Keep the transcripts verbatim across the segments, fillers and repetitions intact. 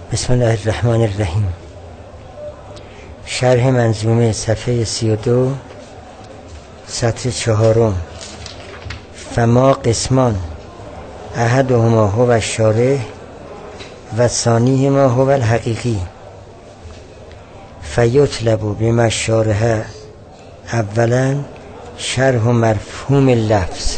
بسم الله الرحمن الرحیم. شرح منظومه صفحه سی و دو سطر چهارم. فما قسمان احدهما هو الشارح و ثانیهما هو الحقیقی فیطلب بما الشارح اولا شرح مفهوم اللفظ.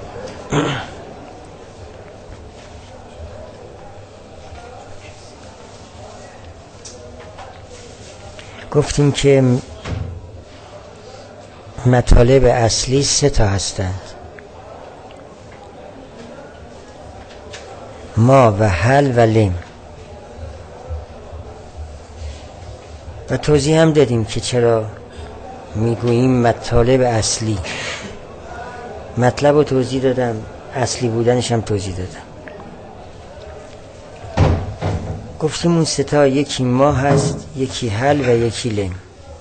گفتیم که مطالب اصلی سه تا هستند: ما و حل و لم. و توضیح هم دادیم که چرا میگوییم مطالب اصلی. مطلب رو توضیح دادم، اصلی بودنش هم توضیح دادم. گفتیم اون سه تا یکی ما هست، یکی حل و یکی لم.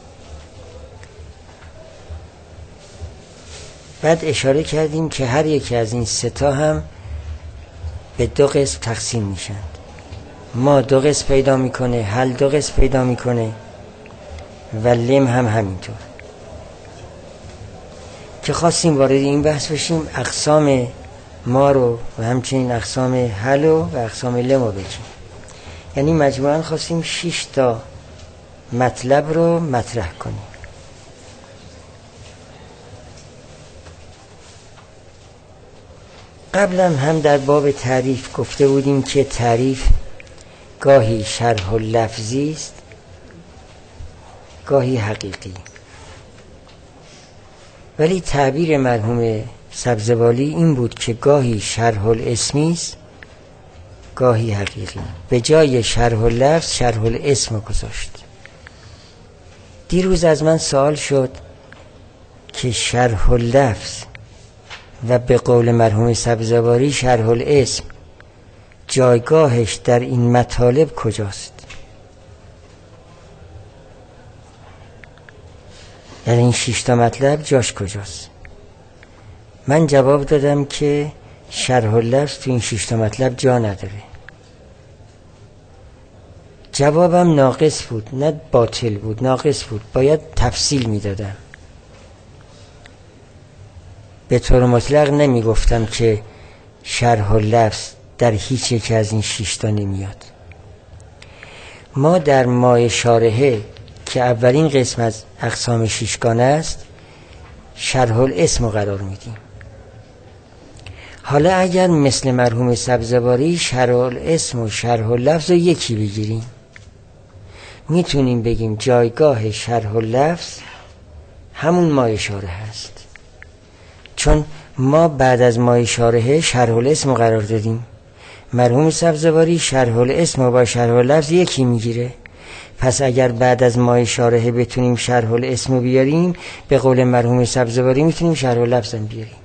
بعد اشاره کردیم که هر یکی از این سه تا هم به دو قسم تقسیم میشن. ما دو قسم پیدا میکنه، حل دو قسم پیدا میکنه و لم هم همینطور. که خواستیم وارد این بحث بشیم، اقسام ما رو و همچنین اقسام حل و اقسام لم رو بگیم. یعنی مجموعاً خواستیم شش تا مطلب رو مطرح کنیم. قبلا هم در باب تعریف گفته بودیم که تعریف گاهی شرح لفظی است، گاهی حقیقی. ولی تعبیر مرحوم سبزوالی این بود که گاهی شرح الاسمی است، گاهی حقیقی. به جای شرح اللفظ شرح الاسم گذاشت. دیروز از من سوال شد که شرح اللفظ و به قول مرحوم سبزواری شرح الاسم جایگاهش در این مطالب کجاست؟ یعنی این شش تا مطلب جاش کجاست؟ من جواب دادم که شرح اللفظ تو این شش تا مطلب جا نداره. جوابم ناقص بود، نه باطل بود، ناقص بود. باید تفصیل میدادم. به طور مطلق نمی گفتم که شرح اللفظ در هیچ یک از این شش تا نمیاد. ما در مای شارحه که اولین قسم از اقسام ششگانه است شرح الاسم قرار میدیم. حالا اگر مثل مرحوم سبزواری شرح الاسم و شرح اللفظ رو یکی بگیریم، میتونیم بگیم جایگاه شرح اللفظ همون مای شارحه است. چون ما بعد از مای شارحه شرح الاسم قرار دادیم، مرحوم سبزواری شرح الاسم با شرح اللفظ یکی میگیره. پس اگر بعد از مای شارحه بتونیم شرح الاسم بیاریم، به قول مرحوم سبزواری میتونیم شرح اللفظ هم بیاریم.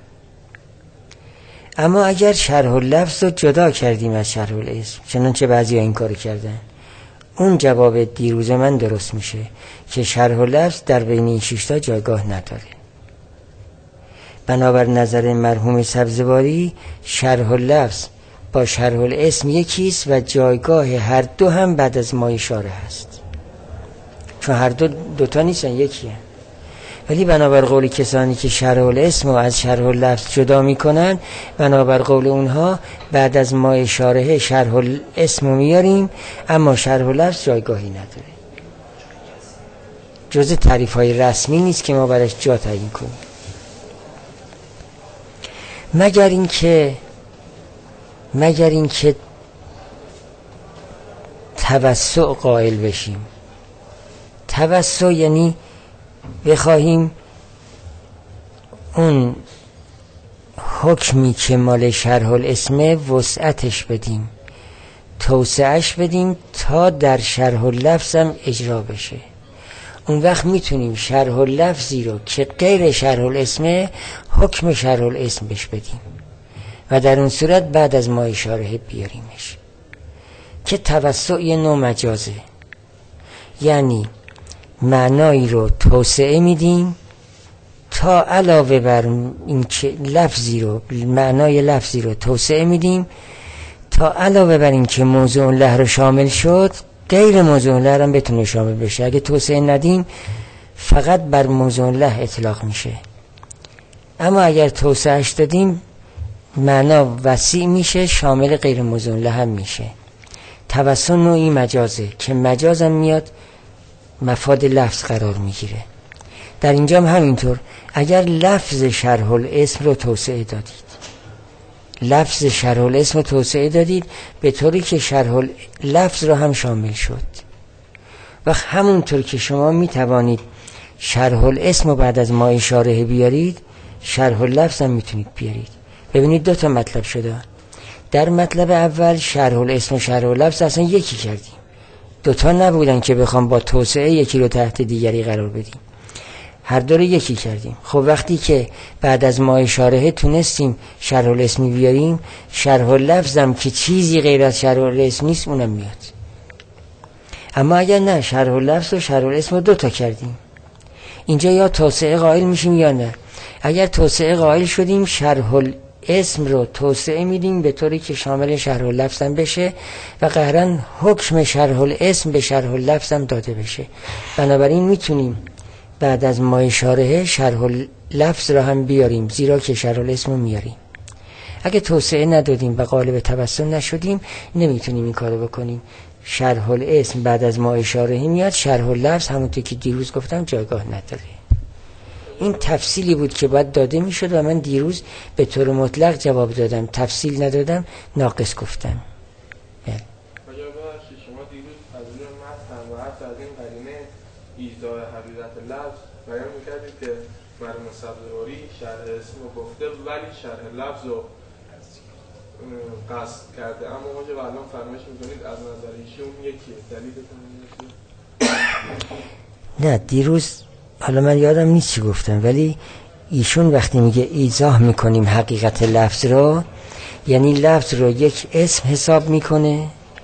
اما اگر شرح اللفظ رو جدا کردیم از شرح الاسم، چنانچه بعضی ها این کار کردن، اون جواب دیروز من درست میشه که شرح اللفظ در بین این شش تا جایگاه نداره. بنابر نظر مرحوم سبزواری شرح اللفظ با شرح الاسم یکیست و جایگاه هر دو هم بعد از مای شارحه است. چون هر دو دوتا نیستن، یکی هست. ولی بنابر قول کسانی که شرح الاسم رو از شرح اللفظ جدا میکنن، بنابر قول اونها بعد از مای شارحه شرح الاسم رو میاریم، اما شرح اللفظ جایگاهی نداره. جزء تعریف های رسمی نیست که ما برش جا تعیین کنیم، مگر این که مگر این که توسع قائل بشیم. توسع یعنی بخواهیم اون حکمی که مال شرح الاسم وسعتش بدیم، توسعش بدیم تا در شرح اللفظ هم اجرا بشه. اون وقت میتونیم شرح اللفظی رو که غیر شرح الاسم حکم شرح الاسم بش بدیم و در اون صورت بعد از مای شارحه بیاریمش. که توسع یه نوع مجازه، یعنی معنایی رو توسعه میدیم تا علاوه بر این که لفظی رو معنای لفظی رو توسعه میدیم تا علاوه بر این که موضوع له رو شامل شد، غیر موضوع له هم بتونه شامل بشه. اگه توسعه ندیم فقط بر موضوع له اطلاق میشه، اما اگر توسعهش دادیم معنا وسیع میشه، شامل غیر موضوع له هم میشه. توسع نوعی مجازه که مجاز هم میاد مفاد لفظ قرار میگیره. در اینجا هم همینطور، اگر لفظ شرح الاسم رو توسعه دادید، لفظ شرح الاسم رو توسعه دادید به طوری که شرح لفظ رو هم شامل شد، و همونطور که شما میتوانید شرح الاسم رو بعد از ما اشاره بیارید، شرح اللفظ هم میتونید بیارید. ببینید دو تا مطلب شده. در مطلب اول شرح الاسم و شرح اللفظ اصلا یکی کردیم، دوتا نبودن که بخوام با توسعه یکی رو تحت دیگری قرار بدیم، هر دو رو یکی کردیم. خب وقتی که بعد از ما اشاره تونستیم شرح الاسم بیاریم، شرح اللفظ هم که چیزی غیر از شرح الاسم نیست اونم میاد. اما اگر نه، شرح اللفظ و شرح الاسم رو دوتا کردیم، اینجا یا توسعه قائل میشیم یا نه. اگر توسعه قائل شدیم، شرح الاسم رو توسعه میدیم به طوری که شامل شرح اللفظ هم بشه و قهرن حکم شرح الاسم به شرح اللفظ هم داده بشه. بنابراین میتونیم بعد از ما اشاره شرح اللفظ رو هم بیاریم، زیرا که شرح الاسم رو میاریم. اگه توسعه ندادیم و قالب توسع نشدیم، نمیتونیم این کارو بکنیم. شرح الاسم بعد از ما اشاره میاد، شرح اللفظ همونطور که دیروز گفتم جایگاه نداره. این تفصیلی بود که باید داده میشد و من دیروز به طور مطلق جواب دادم، تفصیل ندادم، ناقص گفتم. شما دیروز از این متن و حتی از این قرینه ایجاد حقیقت لفظ بیان میکردید که مرحوم صدراوی شرح اسم رو گفته ولی شرح لفظ رو قصد کرده، اما ما که الان فرمایش میکنید از نظر ایشون یکیه. دلیلتون نه دیروز حالا من یادم نیست چی گفتم، ولی ایشون وقتی میگه ایضاح میکنیم حقیقت لفظ رو، یعنی لفظ رو یک اسم حساب میکنه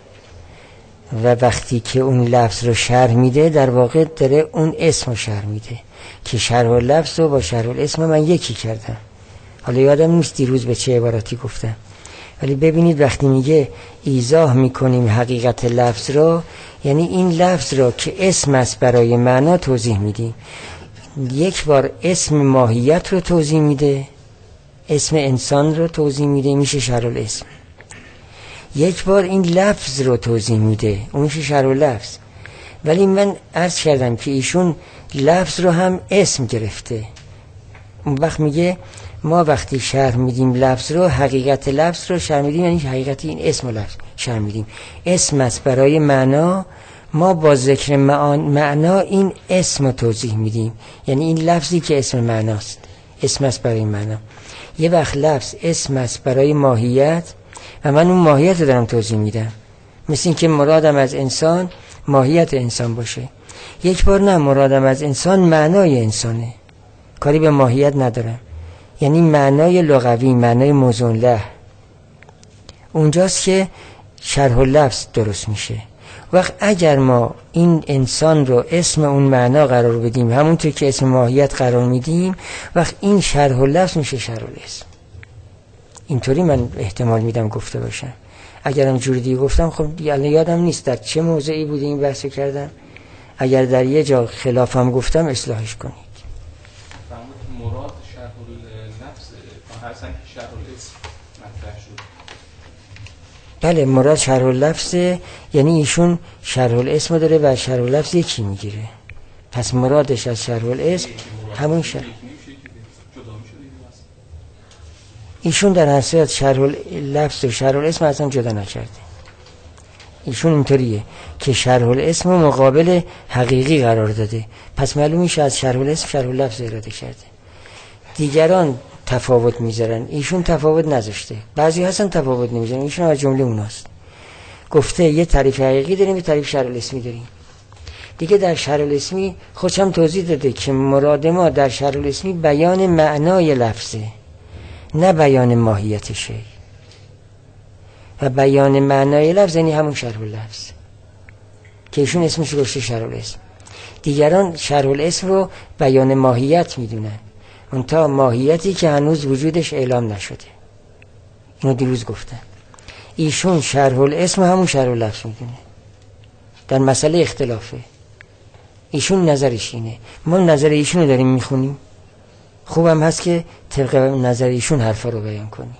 و وقتی که اون لفظ رو شرح میده در واقع داره اون اسم رو شرح میده که شرح اللفظ رو با شرح الاسم من یکی کردم. حالا یادم نیست دیروز به چه عبارتی گفتم، ولی ببینید وقتی میگه ایضاح میکنیم حقیقت لفظ رو، یعنی این لفظ رو که اسم است برای معنا توضیح میدیم. یک بار اسم ماهیت رو توضیح میده، اسم انسان رو توضیح میده، میشه شرح الاسم. یک بار این لفظ رو توضیح میده، اون میشه شرح اللفظ. ولی من عرض کردم که ایشون لفظ رو هم اسم گرفته. اون وقت میگه ما وقتی شرح میدیم لفظ رو، حقیقت لفظ رو شرح میدیم، یعنی حقیقت این اسم و لفظ شرح میدیم. اسم است برای معنا، ما با ذکر معنا این اسم رو توضیح میدیم، یعنی این لفظی که اسم معناست، اسم است برای معنا. یه وقت لفظ اسم است برای ماهیت و من اون ماهیت رو دارم توضیح میدم، مثل این که مرادم از انسان ماهیت انسان باشه. یک بار نه، مرادم از انسان معنای انسانه، کاری به ماهیت ندارم، یعنی معنای لغوی، معنای موضوع له. اونجاست که شرح اللفظ درست میشه. وقت اگر ما این انسان رو اسم اون معنا قرار بدیم، همونطور که اسم ماهیت قرار میدیم، وقت این شرح اللفظ میشه شرح الاسم. اینطوری من احتمال میدم گفته باشم. اگرم جوری دیگه گفتم خب یادم نیست در چه موضعی بوده این بحثو کردم. اگر در یه جا خلافم گفتم اصلاحش کنید. مراد شرح اللفظ هستن که شرح الاسم مطرح شد. بله مراد شرح اللفظ، یعنی ایشون شرح الاسم داره و شرح اللفظ یکی میگیره، پس مرادش از شرح الاسم همون شرح. ایشون در هر صورت شرح اللفظ و شرح الاسم اصلا جدا نکرده. ایشون اینطوریه که شرح الاسم رو مقابل حقیقی قرار داده، پس معلوم میشه از شرح الاسم شرح اللفظ اراده کرده. دیگران تفاوت میذارن، ایشون تفاوت نذاشته. بعضی هستن تفاوت نمیذارن، ایشون از جمله اوناست. گفته یه تعریف حقیقی داریم، یه تعریف شرح الاسمی داریم. دیگه در شرح الاسمی خودم توضیح داده که مراد ما در شرح الاسمی بیان معنای لفظه، نه بیان ماهیت شی. و بیان معنای لفظ یعنی همون شرح اللفظ که ایشون اسمش رو گذاشته شرح الاسم. دیگران شرح الاسم رو بیان ماهیت میدونن، اون تا ماهیتی که هنوز وجودش اعلام نشده. اینو دیروز گفتم. ایشون شرح الاسم همون شرح اللفظ میدونه، در مسئله اختلافه. ایشون نظرش اینه، ما نظر ایشون رو داریم میخونیم. خوبم هست که طبق نظر ایشون حرفا رو بیان کنیم.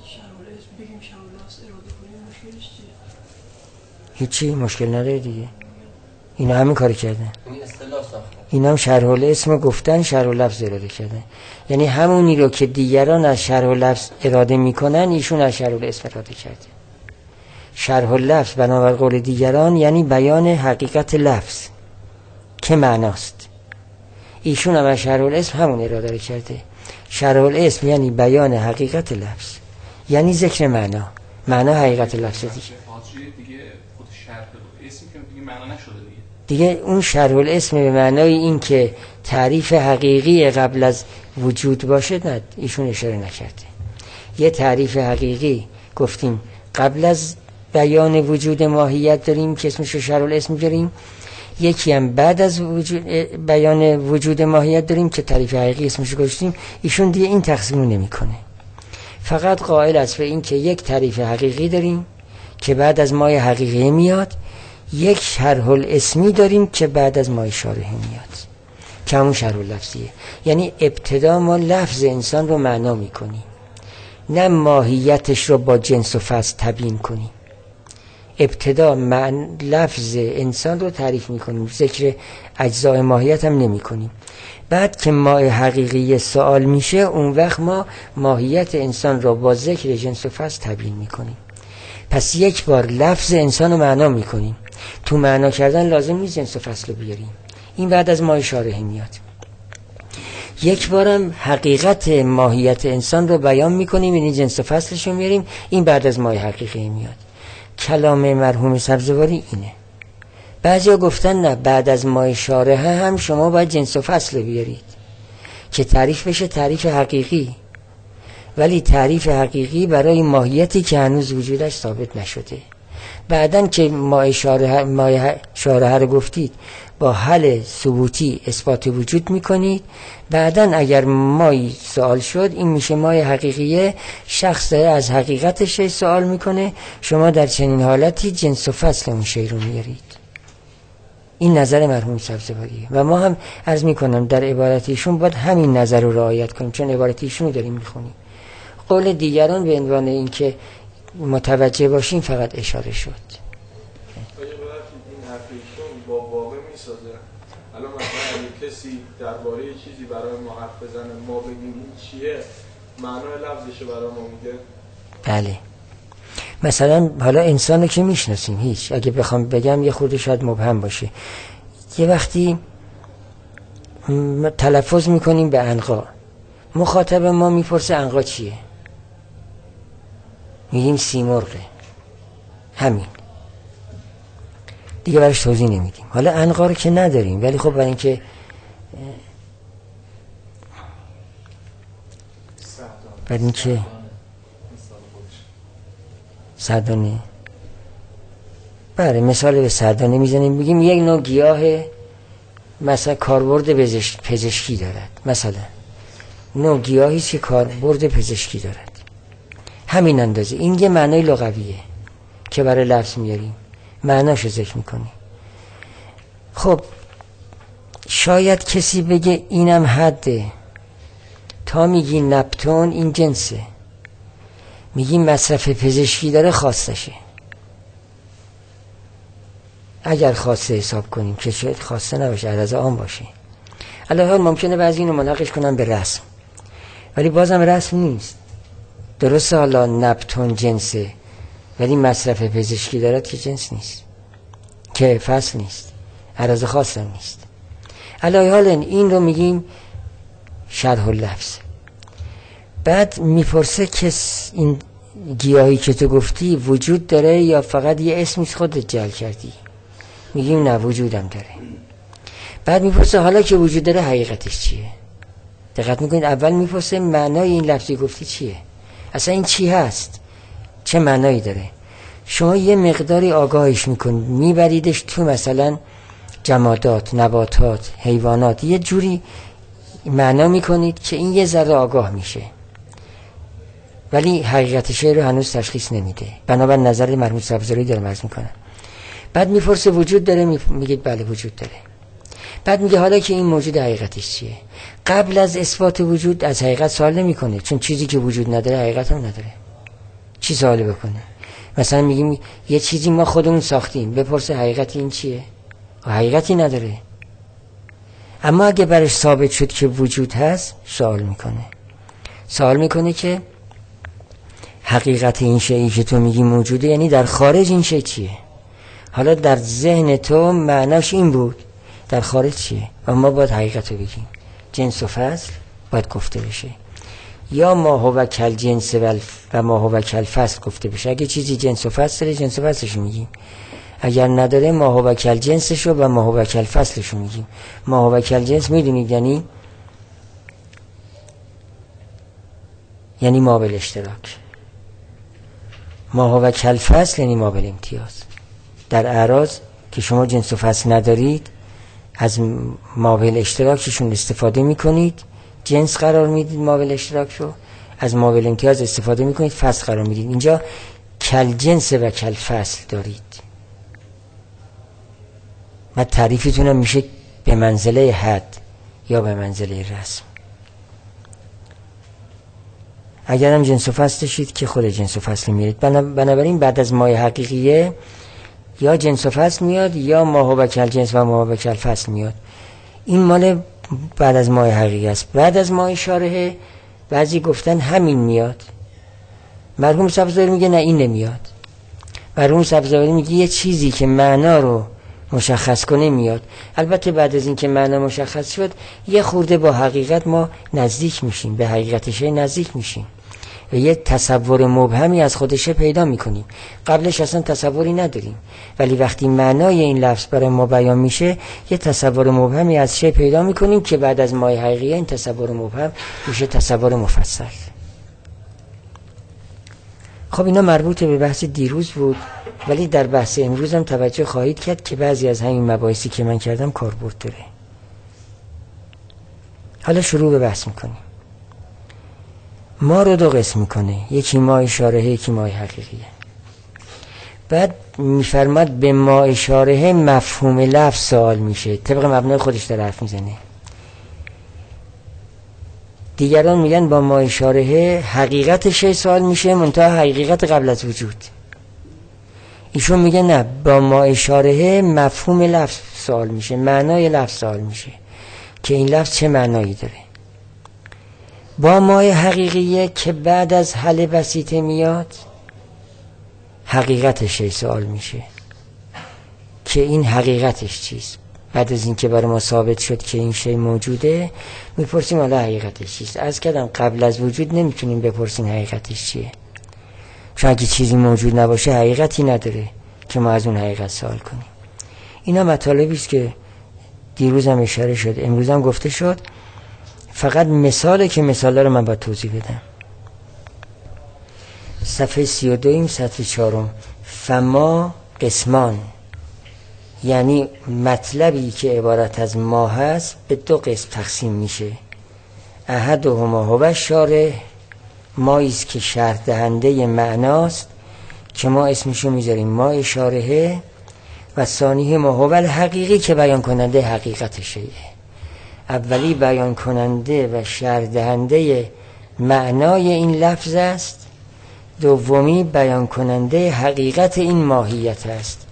هیچی مشکل نداره دیگه، اینا همین کاری کردن. اینا هم شرح الاسم گفتن، شرح اللفظ اراده کردن. یعنی همونی رو که دیگران از شرح اللفظ اراده میکنن ایشون از شرح الاسم اراده کرده. شرح اللفظ بنابر قول دیگران یعنی بیان حقیقت لفظ که معناست. ایشون هم از شرح الاسم همون اراده کرده. شرح الاسم یعنی بیان حقیقت لفظ، یعنی ذکر معنا. معنا حقیقت لفظ دیگه. دیگه خود شرح الاسم که دیگه معنا نشده دیگه. دیگه اون شرح الاسم به معنای این که تعریف حقیقی قبل از وجود باشه نه، ایشون اشاره نکرده. یه تعریف حقیقی گفتیم قبل از بیان وجود ماهیت داریم که اسمش رو شرح الاسم می‌ذاریم، یکی هم بعد از وجود بیان وجود ماهیت داریم که تعریف حقیقی اسمش رو گذاشتیم. ایشون دیگه این تقسیم رو نمی‌کنه، فقط قائل است به این که یک تعریف حقیقی داریم که بعد از مای حقیقی میاد، یک شرح الاسمی داریم که بعد از مای شارحی میاد که همون شرح اللفظیه. یعنی ابتدا ما لفظ انسان رو معنا میکنیم، نه ماهیتش رو با جنس و فصل تبیین کنیم. ابتدا من لفظ انسان رو تعریف میکنیم، ذکر اجزای ماهیت هم نمی کنیم. بعد که مای حقیقی سوال میشه، اون وقت ما ماهیت انسان رو با ذکر جنس و فصل تبیین میکنیم. پس یک بار لفظ انسان رو معنا میکنیم، تو معنا کردن لازم نیست جنس و فصل رو بیاریم، این بعد از مای شارحی میاد. یک بارم حقیقت ماهیت انسان رو بیان میکنیم، یعنی جنس و فصلش رو میاریم، این بعد از مای حقیقی میاد. کلام مرحوم سبزواری اینه. بعضیا گفتن نه، بعد از مای شارحه هم شما باید جنس و فصل بیارید که تعریف بشه تعریف حقیقی، ولی تعریف حقیقی برای ماهیتی که هنوز وجودش ثابت نشده. بعدن که مای شارحه مای شارحه رو گفتید با حل ثبوتی اثبات وجود میکنید. بعدن اگر مای سوال شد، این میشه مای حقیقیه، شخص از حقیقتش سوال میکنه، شما در چنین حالتی جنس و فصل اون شی رو میارید. این نظر مرحوم سبزواریه و ما هم عرض میکنم در عبارت ایشون باید همین نظر رو رعایت کنیم، چون عبارت ایشون رو داریم میخونیم. قول دیگران به عنوان این که متوجه باشیم فقط اشاره شد. آیا ببخشید این حرف ایشون با واقع میسازه؟ الان مثلا اگه کسی درباره چیزی برای ما حرف بزنه، ما بگیم این چیه، معنای لفظش برای ما میگه؟ بله. مثلا حالا انسانو که میشناسیم، هیچ اگه بخوام بگم یه خورده شاید مبهم باشه، یه وقتی تلفظ میکنیم به عنقا، مخاطب ما میپرسه عنقا چیه، میگیم سیمرغه، همین دیگه، برش توضیح نمیدیم. حالا عنقا رو که نداریم، ولی خب برای اینکه برای اینکه سردانه، بله مثال به سردانه میزنیم، بگیم یک نوع گیاه مثلا کاربرد پزشکی دارد، مثلا نوع گیاهی که کاربرد پزشکی دارد، همین اندازه. این یه معنای لغویه که برای لفظ میاریم، معناشو ذکر میکنیم. خب شاید کسی بگه اینم حده، تا میگی نپتون این جنسه، میگی مصرف پزشکی داره خاصشه، اگر خاصه حساب کنیم که شاید خاصه نباشه، عرض عام باشه. الان ممکنه بعضی اینو ملحقش کنن به رسم، ولی بازم رسم نیست. درسته حالا نپتون جنسه، ولی مصرف پزشکی دارد که جنس نیست، که فصل نیست، عرض خاص هم نیست. الان حالا این رو میگیم شرح اللفظ. بعد میپرسه که این گیاهی که تو گفتی وجود داره یا فقط یه اسمی خودت جعل کردی؟ میگیم نه، وجودم داره. بعد میپرسه حالا که وجود داره حقیقتش چیه؟ دقت میکنید اول میپرسه معنای این لفظی گفتی چیه، اصلا این چی هست، چه معنایی داره. شما یه مقداری آگاهش میکنید، میبریدش تو مثلا جمادات، نباتات، حیوانات، یه جوری معنا میکنید که این یه ذره آگاه میشه. ولی حقیقت شی رو هنوز تشخیص نمیده. بنابر نظر مرحوم سبزواری داره عرض میکنه. بعد میپرسه وجود داره؟ میگه بله وجود داره. بعد میگه حالا که این موجود حقیقتش چیه؟ قبل از اثبات وجود از حقیقت سوال نمیکنه، چون چیزی که وجود نداره حقیقت هم نداره. چی سوال بکنه؟ مثلا میگیم یه چیزی ما خودمون ساختیم، بپرسه حقیقت این چیه؟ حقیقتی نداره. اما اگه برش ثابت شد که وجود هست، سوال میکنه. سوال میکنه که حقیقت این شیئی که تو میگی موجوده، یعنی در خارج این شیء چیه؟ حالا در ذهن تو معناش این بود، در خارج چیه؟ و ما باید حقیقت رو بگیم. جنس و فصل باید گفته بشه، یا ما هو کل جنس و ما هو کل فصل گفته بشه. اگه چیزی جنس و فصل داره، جنس و فصلش میگیم. اگر نداره، ما هو کل جنسشو و ما هو کل فصلشو میگیم. ما هو کل جنس میدونید یعنی یعنی ما بل اشتراک. ما هو کل فصل یعنی ما بل امتیاز. در اعراض که شما جنس و فصل ندارید، از ما بل اشتراکشون استفاده میکنید، جنس قرار میدید ما بل اشتراک رو، از ما بل امتیاز استفاده میکنید، فصل قرار میدید. اینجا کل جنس و کل فصل دارید. و تعریفتون هم میشه به منزله حد یا به منزله رسم. اگر هم جنس و فصل داشتید که خود جنس و فصل میرید. بنابراین بعد از مای حقیقیه یا جنس و فصل میاد یا ما هو کل جنس و ما هو کل فصل میاد. این مال بعد از مای حقیقی است. بعد از مای شارحه بعضی گفتن همین میاد. مرحوم سبزواری میگه نه این نمیاد. مرحوم سبزواری میگه یه چیزی که معنا رو مشخص کنه میاد. البته بعد از این که معنا مشخص شد یه خورده با حقیقت ما نزدیک میشیم، به حقیقت شی نزدیک میشیم و یه تصور مبهمی از خودشه پیدا میکنیم. قبلش اصلا تصوری نداریم، ولی وقتی معنای این لفظ برای ما بیان میشه یه تصور مبهمی از شی پیدا میکنیم که بعد از مای حقیقیه این تصور مبهم میشه تصور مفصل. خب اینا مربوط به بحث دیروز بود، ولی در بحث امروز هم توجه خواهید کرد که بعضی از همین مباحثی که من کردم کاربرد داره. حالا شروع به بحث میکنیم. ما رو دو قسم میکنه، یکی ما اشارهه یکی ما حقیقیه. بعد میفرماد به ما اشارهه مفهوم لفظ سوال میشه، طبق مبنای خودش در حرف میزنه. دیگران میگن با ما اشارهه حقیقت شی سوال میشه، منتها حقیقت قبل از وجود. ایشون میگه نه، با ما اشارهه مفهوم لفظ سوال میشه، معنای لفظ سوال میشه که این لفظ چه معنایی داره. با ما حقیقیه که بعد از حل بسیطه میاد، حقیقت شی سوال میشه که این حقیقتش چیست. بعد از این که برای ما ثابت شد که این شی موجوده، میپرسیم حالا حقیقتش چیست. از کردم قبل از وجود نمیتونیم بپرسیم حقیقتش چیه، چون اگه چیزی موجود نباشه حقیقتی نداره که ما از اون حقیقت سوال کنیم. اینا مطالبی است که دیروز هم اشاره شد، امروز هم گفته شد. فقط مثاله که مثاله رو من باید توضیح بدم. صفحه سی و دویم سطر چهارم. فما قسمان، یعنی مطلبی که عبارت از ما هست به دو قسم تقسیم میشه. احدهما هو شارح، ماییست که شرح دهنده معناست که ما اسمشو میذاریم ما اشارهه، و ثانیه ما هو الحقیقی که بیان کننده حقیقت شیء. اولی بیان کننده و شرح دهنده معنای این لفظ است، دومی بیان کننده حقیقت این ماهیت است.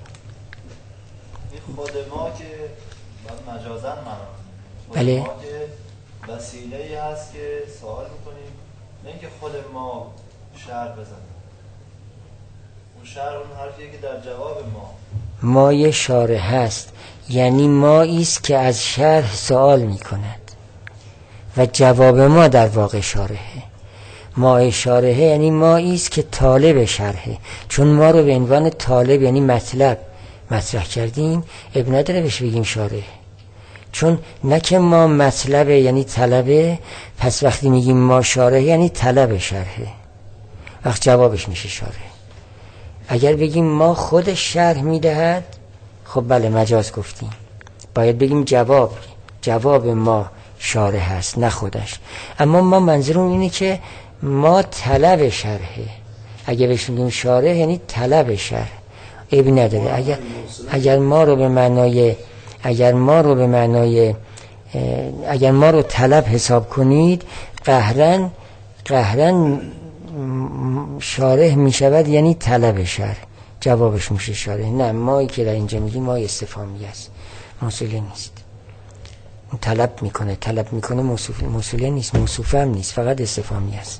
خود ما که مجازاً معنا، بله، ما که وسیله‌ای هست که سوال می‌کنیم، نه اینکه خود ما شرح بزنیم. اون شرح اون حرفیه که در جواب ما مای شارح هست، یعنی مایی است که از شرح سوال می‌کند و جواب ما در واقع شارحه. ما شارحه یعنی مایی است که طالب شرحه، چون ما رو به عنوان طالب یعنی مطلب مطرح کردیم، اب نداره بهش بگیم شارح، چون نه که ما مطلبه یعنی طلبه، پس وقتی میگیم ما شارح یعنی طلب شرحه، وقت جوابش میشه شارح. اگر بگیم ما خود شرح میدهد، خب بله مجاز گفتیم، باید بگیم جواب جواب ما شارح هست نه خودش. اما ما منظورم اینه که ما طلب شرحه. اگه بهش میگیم شارح یعنی طلب شرح، عیبی نداره. اگر اگر ما رو به معنای اگر ما رو به معنای اگر ما رو طلب حساب کنید، قهرن قهرن شارح میشود یعنی طلب شرح، جوابش میشه شارح. نه، مایی که در اینجا میگیم ما استفهامی است، موصوله نیست. طلب میکنه طلب میکنه موصوف موصوله نیست، موصوفه هم نیست، فقط استفهامی است.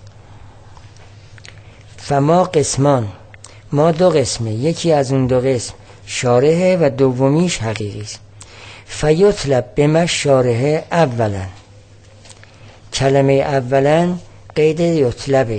فما قسمان، ما دو قسمه، یکی از اون دو قسم شارحه و دومیش حقیقی است. فیطلب بما شارحه اولا، کلمه اولا قید یطلبه،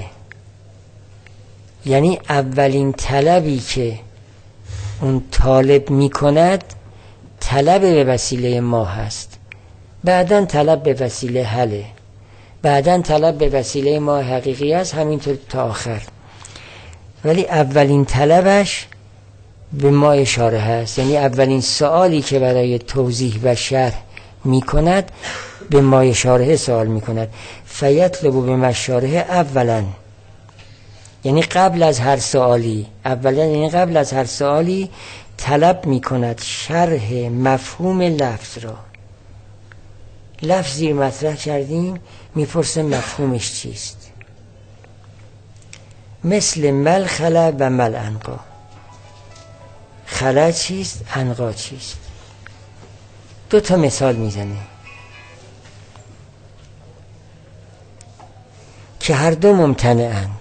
یعنی اولین طلبی که اون طالب میکند طلب به وسیله ما هست، بعدن طلب به وسیله حله، بعدن طلب به وسیله ما حقیقی است، همینطور تا آخر. ولی اولین طلبش به ما اشاره هست، یعنی اولین سوالی که برای توضیح و شرح میکند به ما اشاره سوال میکند. فیطلبو به مشاره اولا، یعنی قبل از هر سوالی، اولا یعنی قبل از هر سوالی طلب میکند شرح مفهوم لفظ را. لفظی مطرح کردیم، میپرسه مفهومش چیست. مثل مل خلا و مل انقا، خلا چیست، انقا چیست. دو تا مثال میزنه که هر دو ممتنعند.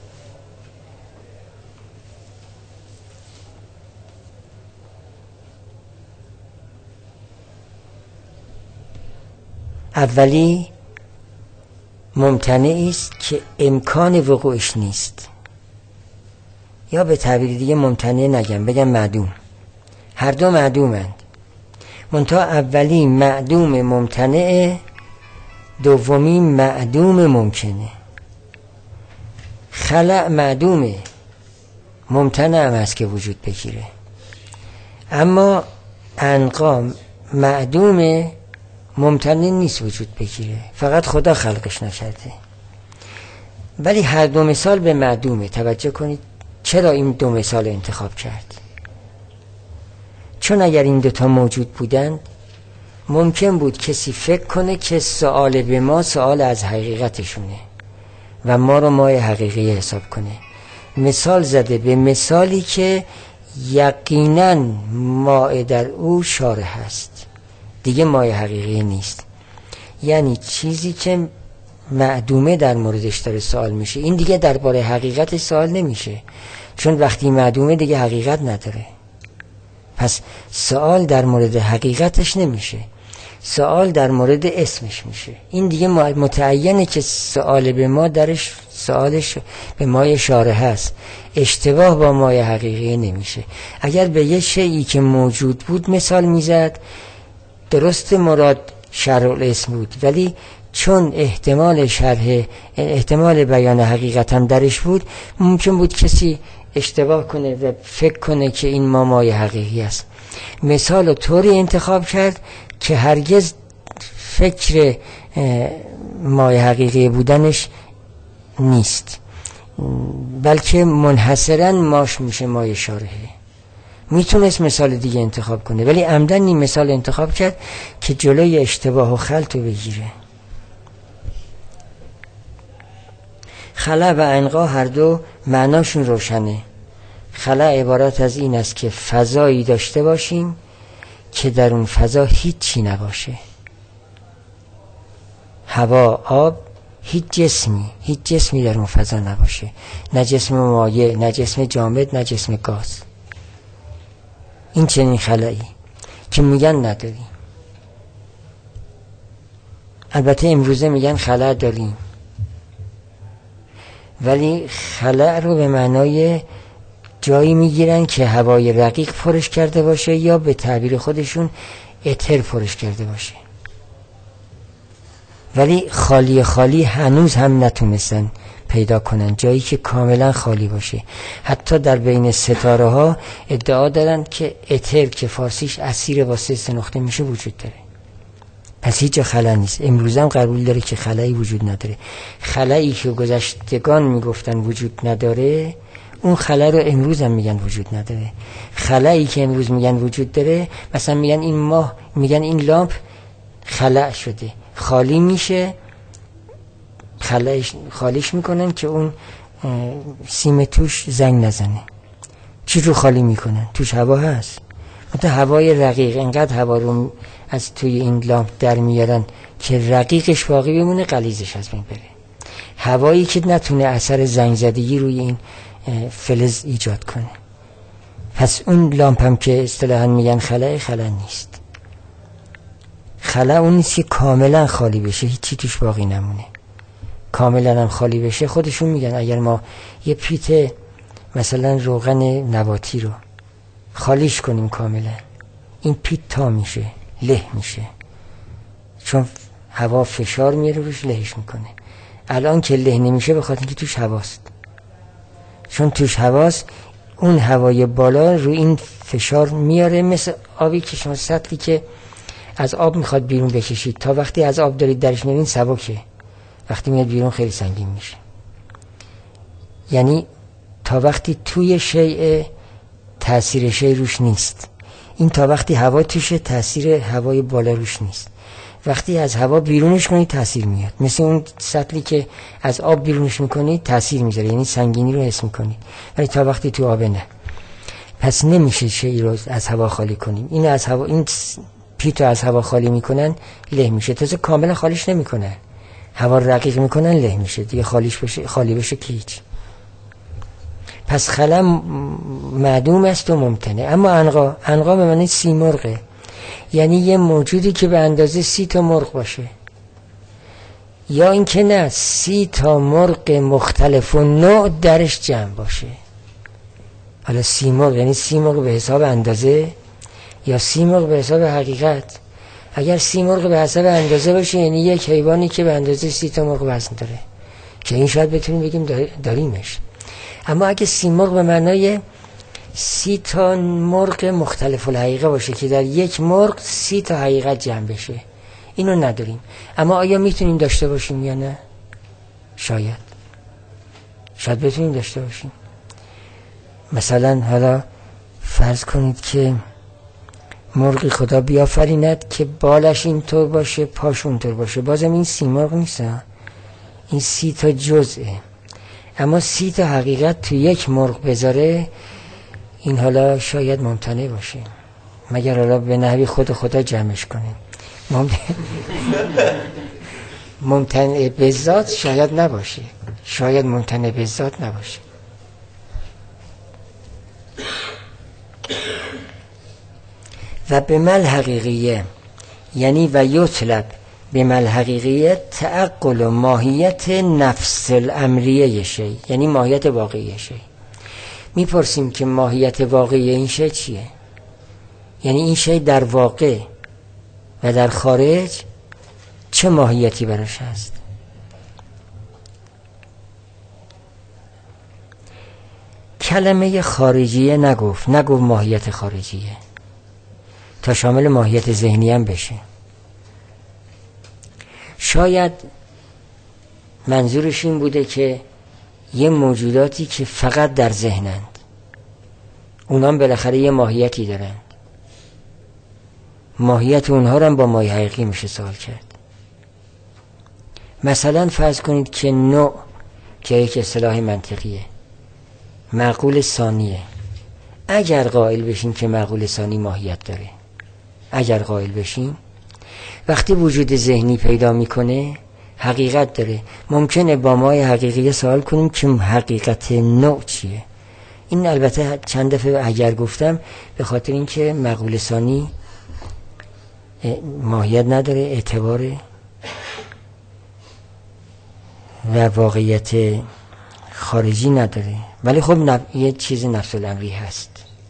اولی ممتنعی است که امکان وقوعش نیست، یا به تعبیر دیگه ممتنع نگم، بگم معدوم. هر دو معدومند، منتها اولی معدوم ممتنعه، دومی معدوم ممکنه. خلع معدومه، ممتنع هم هست که وجود بگیره، اما انقا معدومه، ممتنع نیست وجود بگیره، فقط خدا خلقش نکرده. ولی هر دو مثال به معدومه. توجه کنید چرا این دو مثال انتخاب کرد. چون اگر این دوتا موجود بودند ممکن بود کسی فکر کنه که سوال به ما سوال از حقیقتشونه و ما رو مای حقیقی حساب کنه. مثال زده به مثالی که یقینا مای در او شارح هست، دیگه مای حقیقی نیست. یعنی چیزی که معدومه در موردش داره سوال میشه، این دیگه درباره حقیقت سوال نمیشه، چون وقتی معدومه دیگه حقیقت نداره. پس سوال در مورد حقیقتش نمیشه، سوال در مورد اسمش میشه. این دیگه متعینه که سوال به ما درش سوالش به مای شارح هست، اشتباه با مای حقیقی نمیشه. اگر به یه شیئی که موجود بود مثال میزد، درست مراد شرح الاسم بود، ولی چون احتمال شرح احتمال بیان حقیقت هم درش بود، ممکن بود کسی اشتباه کنه و فکر کنه که این ما مای حقیقی است. مثال رو طوری انتخاب کرد که هرگز فکر مای حقیقی بودنش نیست، بلکه منحصرا ماش میشه مای شارحه. میتونست مثال دیگه انتخاب کنه، ولی عمدن این مثال انتخاب کرد که جلوی اشتباه و خلط رو بگیره. خلا و انقا هر دو معناشون روشنه. خلا عبارت از این است که فضایی داشته باشیم که در اون فضا هیچی نباشه، هوا، آب، هیچ جسمی هیچ جسمی در اون فضا نباشه، نه جسم مایع، نه جسم جامد، نه جسم گاز. این چنین خلایی که میگن نداریم. البته امروزه میگن خلا داریم، ولی خلا رو به معنای جایی میگیرن که هوای رقیق پرش کرده باشه یا به تعبیر خودشون اتر پرش کرده باشه، ولی خالی خالی هنوز هم نتونستن پیدا کنن جایی که کاملا خالی باشه. حتی در بین ستاره ها ادعا دارن که اتر که فارسیش اسیر واسه سه نقطه میشه وجود داره. پس هیچ جا خلا نیست. امروز هم قبول داره که خلایی وجود نداره. خلایی که گذشتگان میگفتن وجود نداره، اون خلا رو امروز هم میگن وجود نداره. خلایی که امروز میگن وجود داره، مثلا میگن این ماه، میگن این لامپ خلا شده، خالی میشه، خلاش خالیش میکنن که اون سیم توش زنگ نزنه. چی رو خالی میکنن؟ توش هوا هست، مثلا هوای رقیق. اینقدر هوا رو از توی این لامپ در میارن که رقیقش باقی بمونه، غلیظش از بین بره. هوایی که نتونه اثر زنگ زدگی روی این فلز ایجاد کنه. پس اون لامپ هم که اصطلاحاً میگن خلا، خلا نیست. خلا اون نیست که کاملا خالی بشه، هیچی توش باقی نمونه. کاملا هم خالی بشه، خودشون میگن اگر ما یه پیت مثلا روغن نباتی رو خالیش کنیم کاملا، این پیت تا میشه، له میشه، چون هوا فشار میاره روش، لهش میکنه. الان که له نمیشه به خاطر اینکه توش هواست، چون توش هواست، اون هوای بالا روی این فشار میاره. مثل آبی که شما سطلی که از آب میخواد بیرون بکشید، تا وقتی از آب دارید درش میارین سبکه، وقتی میاد بیرون خیلی سنگین میشه. یعنی تا وقتی توی شیء تأثیر شیء روش نیست. این تا وقتی هوا توشه تأثیر هوای بالا روش نیست. وقتی از هوا بیرونش کنید تأثیر میاد. مثل اون سطلی که از آب بیرونش میکنید تأثیر میذاره، یعنی سنگینی رو حس میکنید، ولی تا وقتی تو آب نه. پس نمیشه شیء رو از هوا خالی کنیم. این از هوا، این پیتو از هوا خالی میکنن، له میشه. تازه کاملا خالیش نمیکنن، هوا رقیق میکنن، له میشه دیگه. خالیش بشه، خالی بشه که هیچ. پس خلا معدوم است و ممتنه. اما عنقا، عنقا به معنی سی مرغه، یعنی یه موجودی که به اندازه سی تا مرغ باشه، یا اینکه نه، سی تا مرغ مختلف و نوع درش جمع باشه. حالا سی مرغ یعنی سی مرغ به حساب اندازه یا سی مرغ به حساب حقیقت؟ اگر سی مرغ به حساب اندازه باشه یعنی یک حیوانی که به اندازه سی تا مرغ وزن داره، که این شاید بتونیم بگیم داریمش. اما اگه سی مرغ به معنای سی تا مرغ مختلف الحقیقه باشه که در یک مرغ سی تا حقیقت جمع بشه، اینو نداریم. اما آیا میتونیم داشته باشیم یا نه؟ شاید شاید بتونیم داشته باشیم. مثلا حالا فرض کنید که مرغی خدا بیافریند که بالش اینطور باشه، پاش اونطور باشه، بازم این سی مرغ نیست، این سی تا جزئه. اما سی تا حقیقت تو یک مرغ بذاره، این حالا شاید ممتنع باشه، مگر حالا به نحوی خود خدا جمعش کنه. ممتنع به ذات شاید نباشه، شاید ممتنع به ذات نباشه. و به مل حقیقیه، یعنی و یطلب به مل حقیقیه تعقل و ماهیت نفس الامریه شی، یعنی ماهیت واقعی شی. میپرسیم که ماهیت واقعی این شی چیه؟ یعنی این شی در واقع و در خارج چه ماهیتی براش هست؟ کلمه خارجیه نگفت، نگفت ماهیت خارجیه، تا شامل ماهیت ذهنی هم بشه. شاید منظورش این بوده که یه موجوداتی که فقط در ذهنند، اونام بالاخره یه ماهیتی دارن، ماهیت اونها رو هم با ماهی حقیقی میشه سوال کرد. مثلا فرض کنید که نوع، که یک اصطلاح منطقیه، معقول ثانیه. اگر قائل بشیم که معقول ثانی ماهیت داره، اگر قائل بشیم، وقتی وجود ذهنی پیدا میکنه حقیقت داره. ممکنه با ماهی حقیقی سوال کنیم که حقیقت نوع چیه. این البته چند دفعه اگر گفتم به خاطر اینکه معقول ثانی ماهیت نداره، اعتباره و واقعیت خارجی نداره، ولی خب نف... یه چیز نفس الامری هست.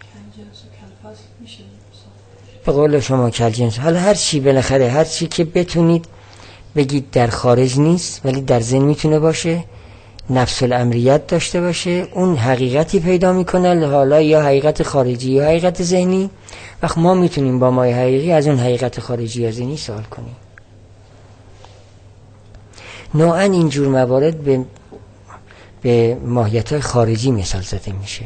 به قول شما کلجنس. حالا هر چی بالاخره، هر چی که بتونید بگید در خارج نیست ولی در ذهن میتونه باشه، نفس الامریت داشته باشه، اون حقیقتی پیدا میکنه، حالا یا حقیقت خارجی یا حقیقت ذهنی. وقت ما میتونیم با مای حقیقی از اون حقیقت خارجی یا ذهنی سوال کنیم. نوعا اینجور موارد به به ماهیت‌های خارجی مثال زده میشه.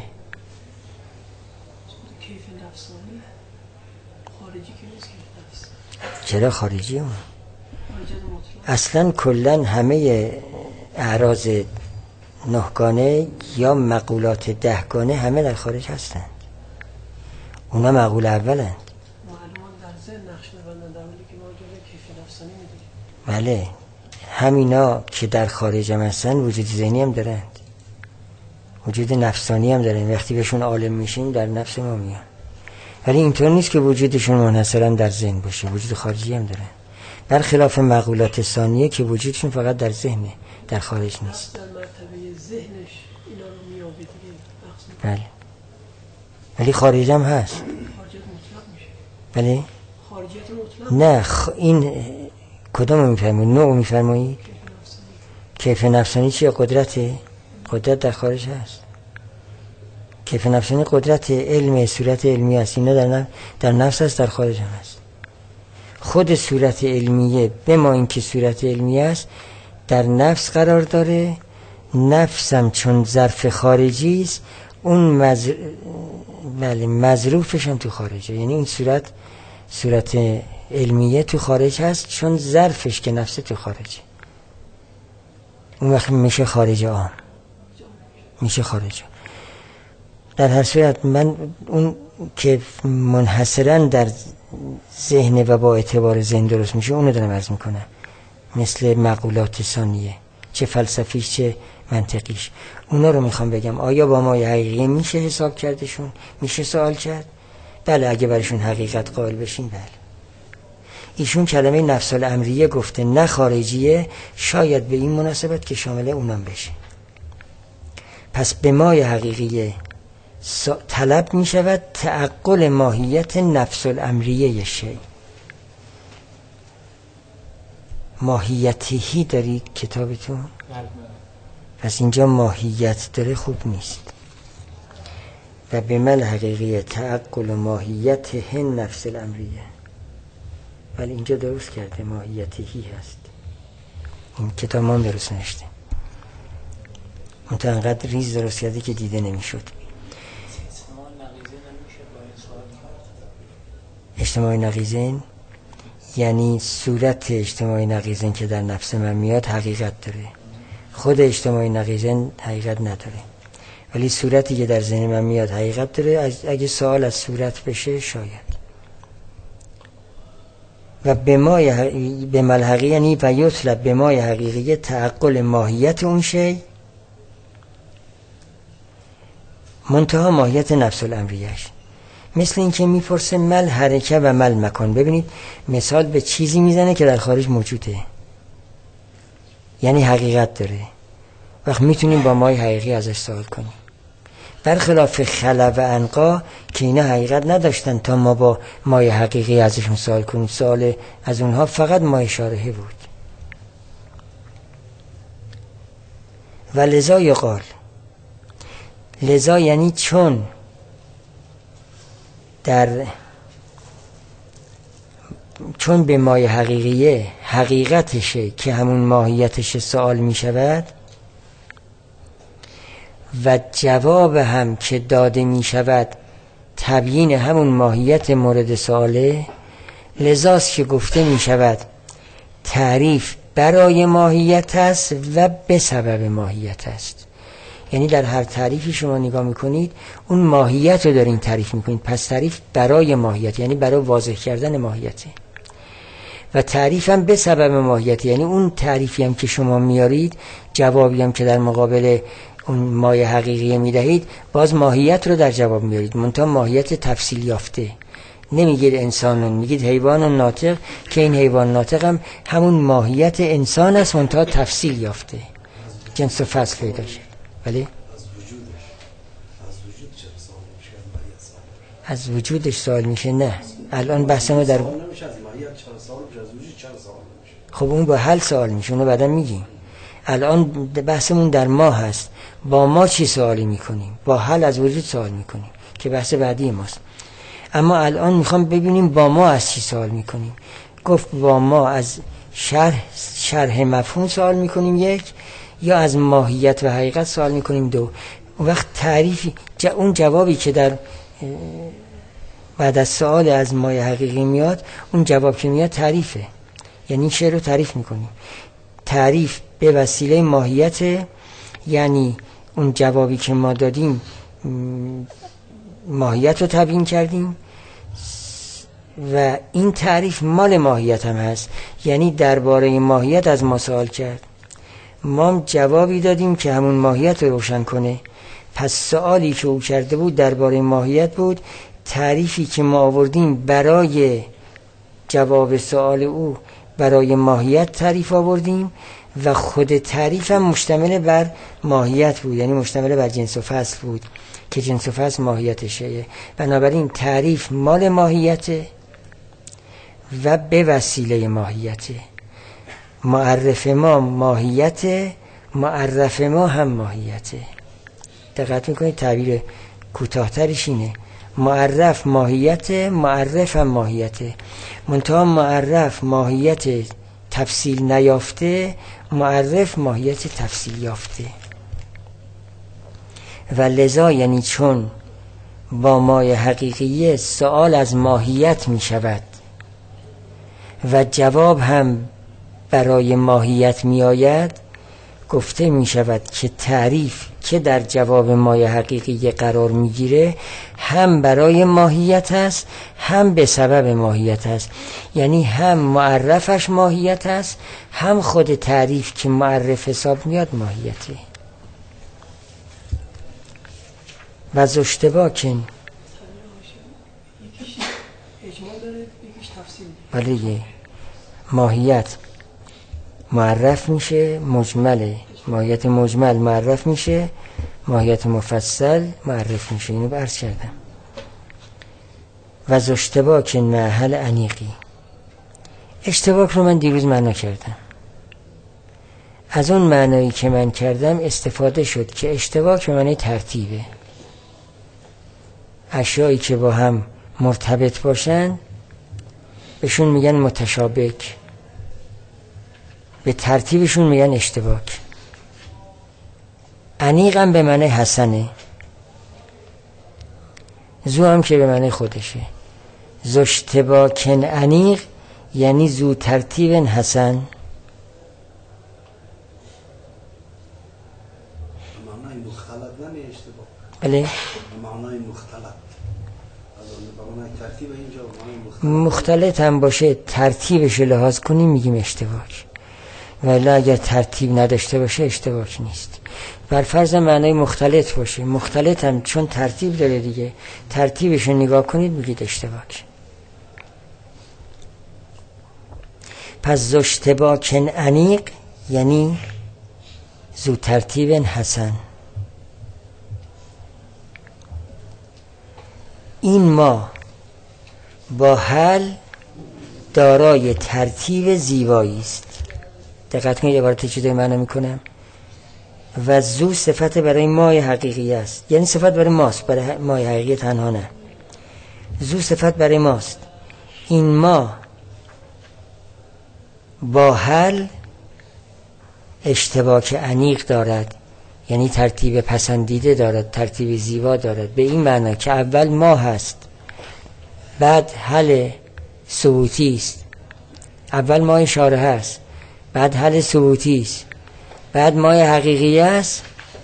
کیف نفسانی خارجی که نیست کیف نفس. چرا خارجی اون؟ اصلا کلا همه اعراض نهگانه یا مقولات دهگانه همه در خارج هستند. اونا مقول اولند. معلومان در ذهن نقش می‌بندن در حالی که ما جلوی کیف نفسانی می‌دونیم. بله، همینا که در خارج هم هستن وجود ذهنی هم دارند، وجود نفسانی هم دارن. وقتی بهشون عالم میشیم در نفس ما میان، ولی اینطور نیست که وجودشون منحصرا در ذهن باشه، وجود خارجی هم دارن، برخلاف مقولات ثانیه که وجودشون فقط در ذهنه، در خارج نیست. در مرتبه ذهنش اینا رو میابه دیگه. بله، ولی خارج هم هست. خارجیت مطلق میشه. بله؟ خارجیت مطلق؟ نه خ... این کدام میفرمایید؟ نوع میفرمایید؟ کیف نفسانی چیه؟ قدرته؟ قدرت در خارج هست. کیف نفسانی قدرت علم، صورت علمی هست. اینا در نفس, در نفس هست، در خارج هم هست. خود صورت علمیه به ما این که صورت علمی است در نفس قرار داره. نفسم چون ظرف خارجی است، اون مز... بله مظروفش هم تو خارجه. یعنی این صورت صورت علمیه تو خارج هست چون ظرفش که نفسه تو خارجه. اون وقت میشه خارج عام، میشه خارج. در هر صورت من اون که منحصرا در ذهن و با اعتبار ذهن درست میشه اونو دارم عرض میکنم، مثل مقولات ثانیه، چه فلسفیش چه منطقیش. اونا رو میخوام بگم آیا با مای حقیقی میشه حساب کردشون؟ میشه سوال کرد؟ بله، اگه برشون حقیقت قائل بشین بله. ایشون کلمه نفس الامریه گفته، نه خارجیه، شاید به این مناسبت که شامل اونم بشه. پس به مای حقیقیه طلب می شود تعقل ماهیت نفس الامریه شی. ماهیتهی داری کتابتون؟ پس اینجا ماهیت داره خوب نیست. و به مل حقیقیه تعقل ماهیت هن نفس الامریه، ولی اینجا درست کرده ماهیتهی هست. این کتاب ما درست نشته، منطقه انقدر ریز درست کرده که دیده نمیشد. اجتماعی نقیضین یعنی صورت اجتماعی نقیضین که در نفس من میاد حقیقت داره، خود اجتماعی نقیضین حقیقت نداره، ولی صورتی که در ذهن من میاد حقیقت داره. اگه سوال از صورت بشه شاید. و به مای حقیقی به ملحقی یعنی و یطلب به مای حقیقی تعقل ماهیت اون شی، منتها ماهیت نفس الامریهش. مثل این که میپرسه مل حرکه و مل مکان. ببینید مثال به چیزی میزنه که در خارج موجوده، یعنی حقیقت داره، وقت میتونیم با مای حقیقی ازش سوال کنیم. برخلاف خلا و عنقا که اینا حقیقت نداشتن تا ما با مای حقیقی ازشون سوال کنیم. سوال از اونها فقط مای شارحه بود. و لذا یقال، لذا یعنی چون در چون به مای حقیقیه حقیقتشه که همون ماهیتش سوال می شود و جواب هم که داده می شود تبیین همون ماهیت مورد سواله، لذاست که گفته می شود تعریف برای ماهیت است و به سبب ماهیت است. یعنی در هر تعریفی شما نگاه میکنید اون ماهیت رو دارین تعریف میکنید، پس تعریف برای ماهیت یعنی برای واضح کردن ماهیته، و تعریف هم به سبب ماهیت یعنی اون تعریفی هم که شما میارید، جوابی هم که در مقابل اون مای حقیقی میدهید، باز ماهیت رو در جواب میارید، منتها ماهیت تفصیل یافته. نمیگید انسانون، میگید حیوان ناطق، که این حیوان ناطق هم همون ماهیت انسان است منتها تفصیل یافته، جنس و فصل پیدا شد. ولی از وجودش سوال میشه. نه الان بحث ما در خب اون با حل سوال میشه، اونو بعدا میگیم. الان بحثمون در ما هست، با ما چی سوالی میکنیم؟ با حل از وجود سوال میکنیم که بحث بعدی ماست. اما الان میخوام ببینیم با ما از چی سوال میکنیم. گفت با ما از شرح شرح مفهوم سوال میکنیم یک، یا از ماهیت و حقیقت سوال میکنیم دو. اون وقت تعریفی اون جوابی که در بعد از سوال از مایه حقیقی میاد، اون جواب که میاد تعریفه، یعنی این شعر رو تعریف میکنیم. تعریف به وسیله ماهیت، یعنی اون جوابی که ما دادیم ماهیت رو تبیین کردیم و این تعریف مال ماهیت هم هست، یعنی درباره ماهیت از ما سوال کرد، ما جوابی دادیم که همون ماهیت رو روشن کنه. پس سوالی که او کرده بود درباره ماهیت بود، تعریفی که ما آوردیم برای جواب سوال او برای ماهیت تعریف آوردیم و خود تعریف هم مشتمل بر ماهیت بود، یعنی مشتمل بر جنس و فصل بود که جنس و فصل ماهیتشه. بنابراین تعریف مال ماهیته و به وسیله ماهیته. معرف ما ماهیته، معرف ما هم ماهیته. دقت میکنید تعبیر کوتاه‌ترش اینه، معرف ماهیت، معرف هم ماهیته. منتها معرف ماهیت تفصیل نیافته، معرف ماهیت تفصیل یافته. و لذا یعنی چون با مایه حقیقیه سوال از ماهیت می شود و جواب هم برای ماهیت می آید، گفته می شود که تعریف که در جواب مایه حقیقی قرار می گیره هم برای ماهیت است هم به سبب ماهیت است، یعنی هم معرفش ماهیت است هم خود تعریف که معرف حساب میاد ماهیته. و زشتباکن ولی ماهیت معرف میشه مجمله، ماهیت مجمل معرف میشه، ماهیت مفصل معرف میشه. اینو برس کردم. و زشتباک نحل انیقی، اشتباک رو من دیروز معنا کردم. از اون معنایی که من کردم استفاده شد که اشتباک به معنی ترتیبه. اشیایی که با هم مرتبط باشن بهشون میگن متشابک، به ترتیبشون میگن اشتباک. انیق هم به معنی حسنه، زو هم که به معنی خودشه. زشتباکن انیق یعنی زو ترتیب حسن. معنای مختلط نه اشتباک. بله معنای مختلط. معنای ترتیب اینجا معنای مختلط. مختلط هم باشه ترتیبش لحاظ کنیم میگیم اشتباک، ولی اگر ترتیب نداشته باشه اشتباک نیست. بر فرض معنای مختلط باشه، مختلط هم چون ترتیب داره دیگه، ترتیبش رو نگاه کنید میگید اشتباک. پس زشتباکن انیق یعنی زو ترتیب حسن. این ما با حل دارای ترتیب زیبایی است. دقت کنید عبارت چی داره معنا میکنم. و زو صفت برای مای حقیقی است، یعنی صفت برای ماست، برای مای حقیقی تنها نه. زو صفت برای ماست. این ما با حل اشتباک انیق دارد، یعنی ترتیب پسندیده دارد، ترتیب زیبا دارد. به این معنا که اول ما هست، بعد حل ثبوتی است. اول ما اشاره هست، بعد حل ثبوتی است، بعد مای حقیقی است.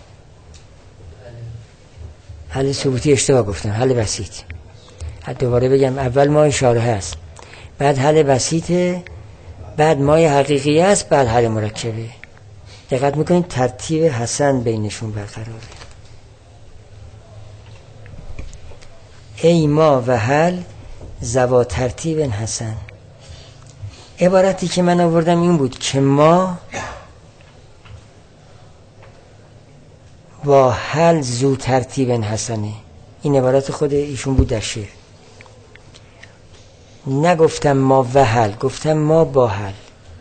حل ثبوتی اشتباه گفتم، حل بسیط. دوباره بگم اول ما اشاره هست، بعد حل بسیطه، بعد مای حقیقی است، بعد حل مرکبه. دقت میکنید ترتیب حسن بینشون برقراره. ای ما و حل زوا ترتیب حسن. عبارتی که من آوردم این بود که ما با حل زو ترتیب حسنه. این عبارت خود ایشون بود در شعر. نگفتم ما و حل، گفتم ما با حل.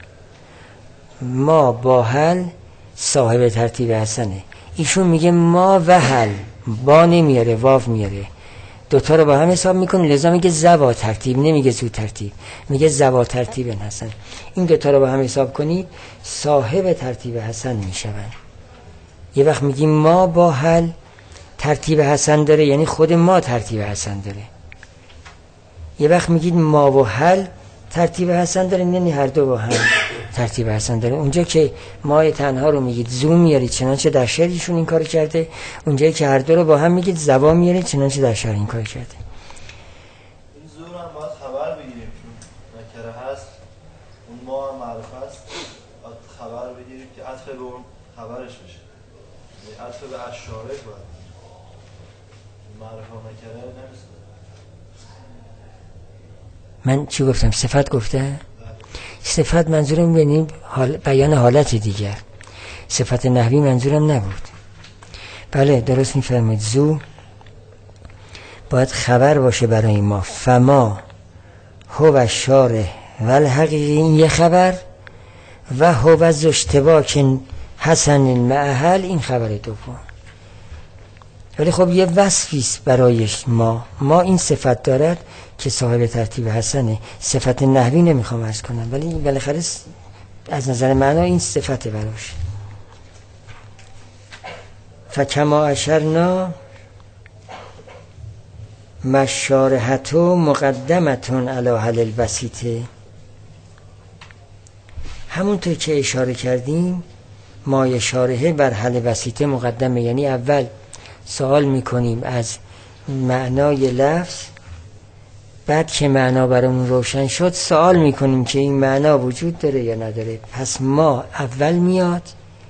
ما با حل صاحب ترتیب حسنه. ایشون میگه ما و حل، با نمیاره واو میاره. دوتا رو با هم حساب میکنیم، لذا میگه زوا ترتیب، نمیگه زو ترتیب، میگه زوا ترتیب حسن. این دوتا رو با هم حساب کنید صاحب ترتیب حسن میشوند. یه وقت میگیم ما با حل ترتیب حسن داره، یعنی خود ما ترتیب حسن داره. یه وقت میگید ما و حل ترتیب حسن داره، یعنی هر دو با هم ترتیب حسن داره. اونجا که ما تنها رو میگید زو میارید، چنانچه در شعر ایشون این کار کرده. اونجایی که هر دو رو با هم میگید زوا میارید، چنانچه در شعر این کار کرده. این زور هم باید خبر بگیریم چون نکره هست، اون ما هم معرفه هست، باید خبر بگیریم که عطف به اون خبرش بشه، یعنی عطف به اشاره باید معرفه و نکره نمیشه. من چی گفتم؟ صفت گفته؟ صفت منظورم یعنی حال بیان حالت دیگر، صفت نحوی منظورم نبود. بله درست میفرمایید. زو باید خبر باشه برای ما. فما هو شاره ول حقیقی، این یه خبر، و هو زشتباک حسن المعهل، این خبر دوم. ولی خب یه وصفیست برایش ما ما این صفت دارد که صاحب ترتیب حسنه. صفت نحوی نمیخوام عرض کنم، ولی بالاخره از نظر معنا این صفت براش. فکما اشرنا مشارحتو مقدمتون علی حل البسیطه، همونطور که اشاره کردیم ما اشاره بر حل بسیطه مقدمه، یعنی اول سوال میکنیم از معنای لفظ، بعد که معنا برامون روشن شد سوال میکنیم که این معنا وجود داره یا نداره. پس ما اول میاد،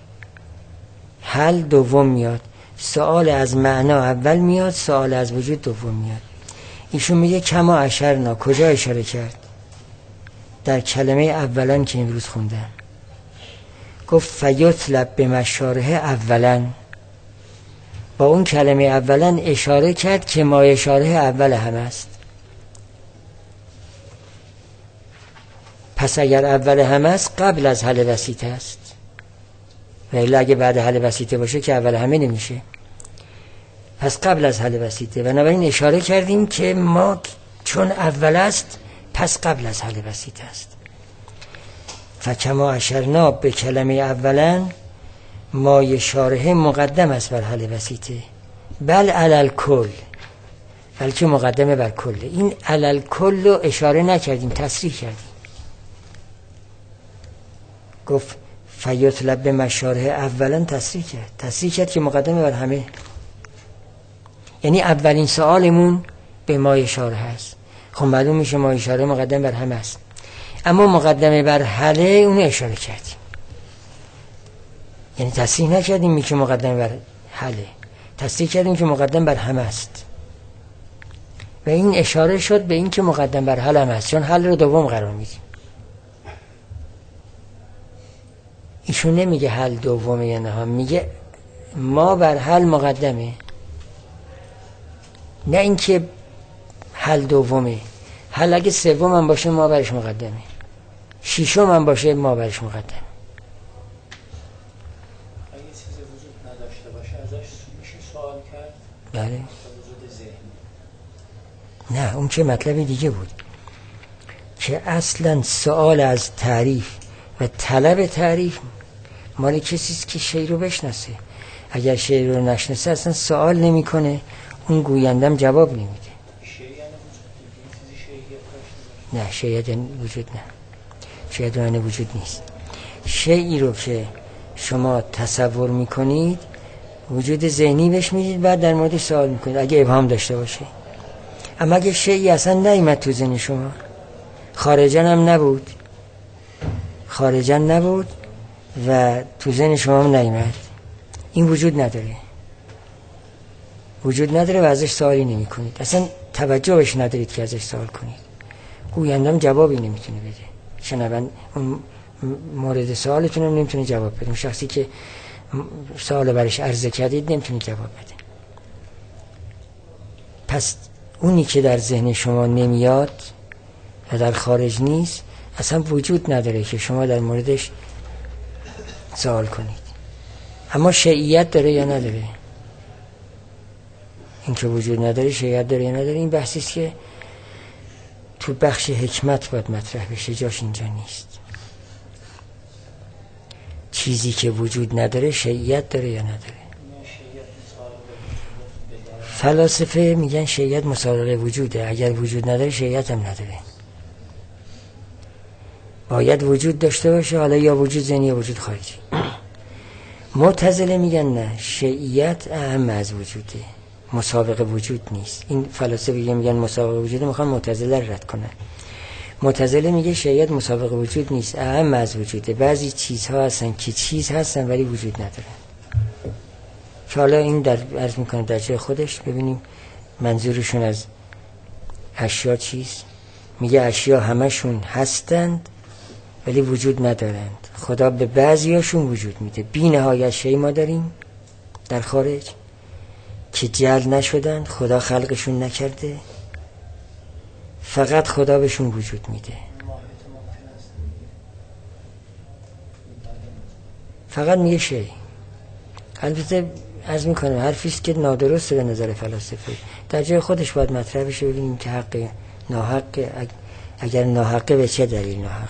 حل دوم میاد. سوال از معنا اول میاد، سوال از وجود دوم میاد. ایشون میگه کما اشرنا، کجا اشاره کرد؟ در کلمه اولا که امروز خوندم گفت فیطلب به مشاره اولا، با اون کلمه اولا اشاره کرد که ما اشاره اول هم است. پس اگر اول هم است قبل از حل وسیطه است، ولی اگه بعد حل وسیطه باشه که اول همه نمیشه. پس قبل از حل وسیطه، بنابراین اشاره کردیم که ما چون اول است پس قبل از حل وسیطه است. فکما اشرنا به کلمه اولا ما اشاره مقدم است بر حل وسیطه، بل علل کل، بلکه مقدمه بر کله. این علل کل رو اشاره نکردیم، تصریح کردیم. گفت فیطلب به مشاره اولا، تصریح کرد تصریح کرد که مقدمه بر همه، یعنی اولین سوالمون به ما اشاره هست. خب معلوم میشه ما اشاره مقدم بر همه است، اما مقدمه بر حله اون اشاره کردیم، یعنی تصریح نکردیم می که مقدم بر حله، تصریح کردیم که مقدم بر همه است. و این اشاره شد به این که مقدم بر حل هم است، چون حل رو دوم قرار میدیم. ایشون نمیگه حل دومه یا نه، میگه ما بر حل مقدمه، نه اینکه حل دومه. حل اگه سوم هم باشه ما برش مقدمه، ششم هم باشه ما برش مقدمه. اگه چیزی وجود نداشته باشه ازش میشه سوال کرد؟ بله. وجود ذهنی. نه اون چه مطلبی دیگه بود که اصلا سوال از تعریف و طلب تعریف مال کسیست که شی رو بشناسه. اگر شی رو نشناسه اصلا سوال نمیکنه، اون گویندم جواب نمیده. نه شاید وجود نه، شاید معنی وجود نیست. شیئی رو که شما تصور میکنید وجود ذهنی بهش میدید، بعد در مورد سوال میکنید اگه ابهام داشته باشه. اما اگه شیئی اصلا نیامد تو ذهن شما، خارجن هم نبود، خارجن نبود و تو ذهن شما هم نیامد، این وجود نداره، وجود نداره و ازش سوالی نمی کنید، اصلا توجه بهش ندارید که ازش سوال کنید. گویندم جوابی نمیتونه بده، شنوند اون مورد سوالتون هم نمیتونه جواب بده، اون شخصی که سوال برش عرضه کردید نمیتونه جواب بده. پس اونی که در ذهن شما نمیاد و در خارج نیست اصلا وجود نداره که شما در موردش سوال کنید. اما شیعیت داره یا نداره؟ این که وجود نداره شیعیت داره یا نداره این بحثی است که تو بخش حکمت باید مطرح بشه، جاش اینجا نیست. چیزی که وجود نداره شیعیت داره یا نداره. فلاسفه میگن شیعیت مسابقه وجوده، اگر وجود نداره شیعیت هم نداره، باید وجود داشته باشه، حالا یا وجود ذهنی یا وجود خارجی. معتزله میگن نه، شیعیت اهم از وجوده، مسابقه وجود نیست. این فلاسفه میگن مسابقه وجوده، میخوان معتزله رد کنن. معتزله میگه شیعیت مسابقه وجود نیست، اهم از وجوده. بعضی چیزها هستن که چیز هستن ولی وجود ندارن. که حالا این در عرض میکنه در جای خودش ببینیم منظورشون از اشیا چیست. میگه اشیا همشون هستند ولی وجود ندارند، خدا به بعضیاشون وجود میده. بی نهایت شی ما داریم در خارج که جعل نشدن، خدا خلقشون نکرده، فقط خدا بهشون وجود میده. فقط میگه شی. البته عرض میکنم حرفیست که نادرسته به نظر فلاسفه، در جای خودش باید مطرح بشه، ببینیم که حق ناحق، اگر ناحقه به چه دلیل ناحق.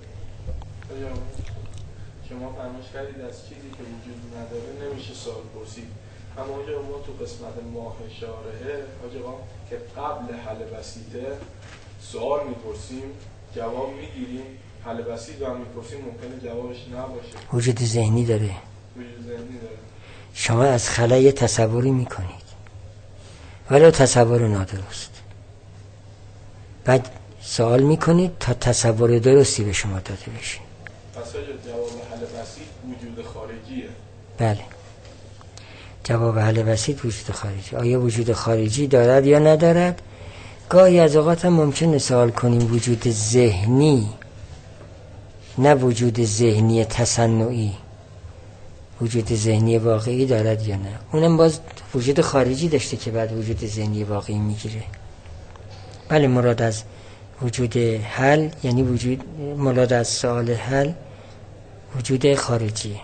شما فرمایش کردید از چیزی که وجود نداره نمیشه سوال پرسید، اما اونجا ما تو قسمت ماه شارحه آقا که قبل حل بسیطه سوال میپرسیم جواب میگیریم، حل بسیط رو هم میپرسیم ممکنه جوابش نباشه، وجود ذهنی داره. وجود ذهنی داره. شما از خلای تصوری میکنید ولو تصور نادرست، بعد سوال میکنید تا تصور درستی به شما داده بشه. پس جواب حل بسیط وجود خارجیه. بله، جواب حل بسیط وجود خارجی. آیا وجود خارجی دارد یا ندارد؟ گاهی از اوقات هم ممکنه سوال کنیم وجود ذهنی، نه وجود ذهنی تصنعی، وجود ذهنی واقعی دارد یا نه. اونم باز وجود خارجی داشته که بعد وجود ذهنی واقعی میگیره. بله، مراد از وجود حل یعنی وجود، مراد از سوال حل وجود خارجی.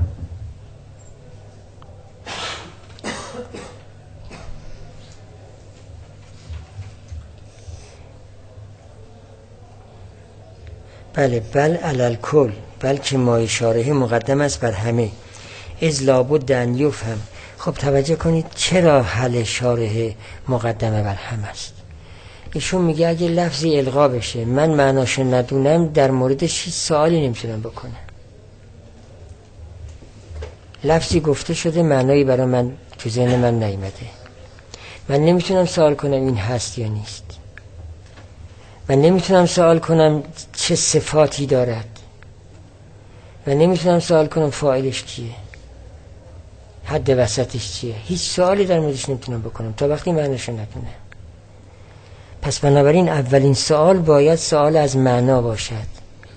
بله، بل علل کل، بلکه ما اشاره مقدم است بر همه، از لابد ان یفهم. خب توجه کنید چرا حل شارح مقدمه بر همه است. ایشون میگه اگه لفظی القا بشه من معناش ندونم در موردش هیچ سوالی نمیتونم بکنم. لفظی گفته شده معنایی برای من تو ذهن من نیامده، من نمیتونم سوال کنم این هست یا نیست، من نمیتونم سوال کنم چه صفاتی دارد، من نمیتونم سوال کنم فاعلش کیه، حد وسطش چیه. هیچ سوالی در موردش نمیتونم بکنم تا وقتی معناش ندونم. پس بنابراین اولین سوال باید سوال از معنا باشد.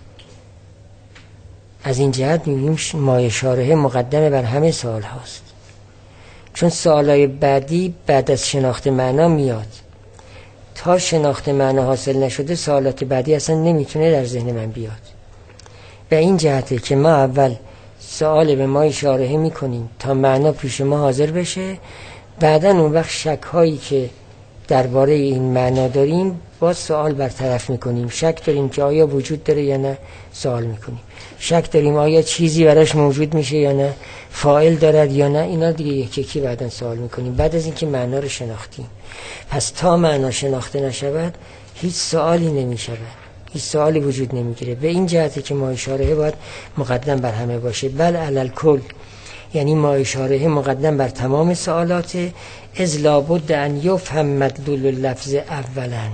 از این جهت میگیم مایه شارحه مقدمه بر همه سوال هاست، چون سوالای بعدی بعد از شناخت معنا میاد. تا شناخت معنا حاصل نشده سوالات بعدی اصلا نمیتونه در ذهن من بیاد. به این جهته که ما اول سوال به مایه شارحه میکنیم تا معنا پیش ما حاضر بشه، بعدا اون وقت شک هایی که درباره این معنا داریم با سوال برطرف میکنیم. شک داریم که آیا وجود داره یا نه، سوال میکنیم. شک داریم آیا چیزی براش موجود میشه یا نه، فاعل دارد یا نه، اینا دیگه یکی یکی بعداً سوال میکنیم بعد از اینکه معنا رو شناختیم. پس تا معنا شناخته نشود هیچ سوالی نمیشود، هیچ سوالی وجود نمیگیره. به این جهته که ما اشاره باید مقدم بر همه باشه. بل علل کل یعنی ما اشاره مقدم بر تمام سوالات، از لابد ان یفهم مدلول اللفظ اولا،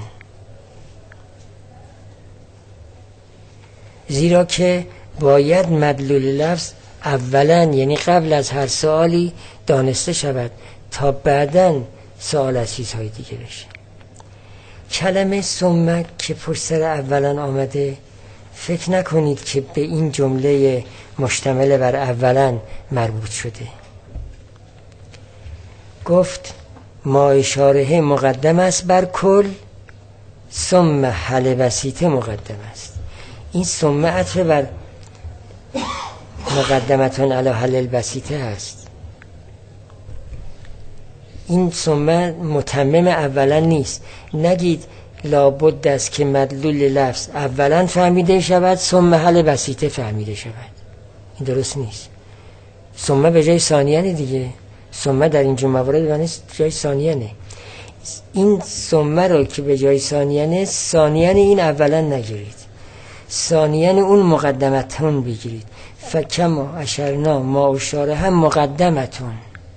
زیرا که باید مدلول لفظ اولا یعنی قبل از هر سوالی دانسته شود تا بعداً سوال از چیزهای دیگه بشه. کلمه ثم که پشت سر اولا آمده فکر نکنید که به این جمله مشتمل بر اولا مربوط شده. گفت ما اشاره مقدم است بر کل، ثم حل وسیطه مقدم است. این ثم عطف بر مقدمتون علی حل البسیطه هست. این ثم متمم اولا نیست. نگید لابد است که مدلول لفظ اولا فهمیده شود ثم حل بسیطه فهمیده شود. این درست نیست. ثم به جای ثانیه دیگه. ثم در اینجور موارد به جای ثانیه نه. این ثم رو که به جای ثانیه نه، ثانیه این اولا نگیرید، ثانیه اون مقدمتون بگیرید. فکما اشرنا ما اشاره هم مقدمتون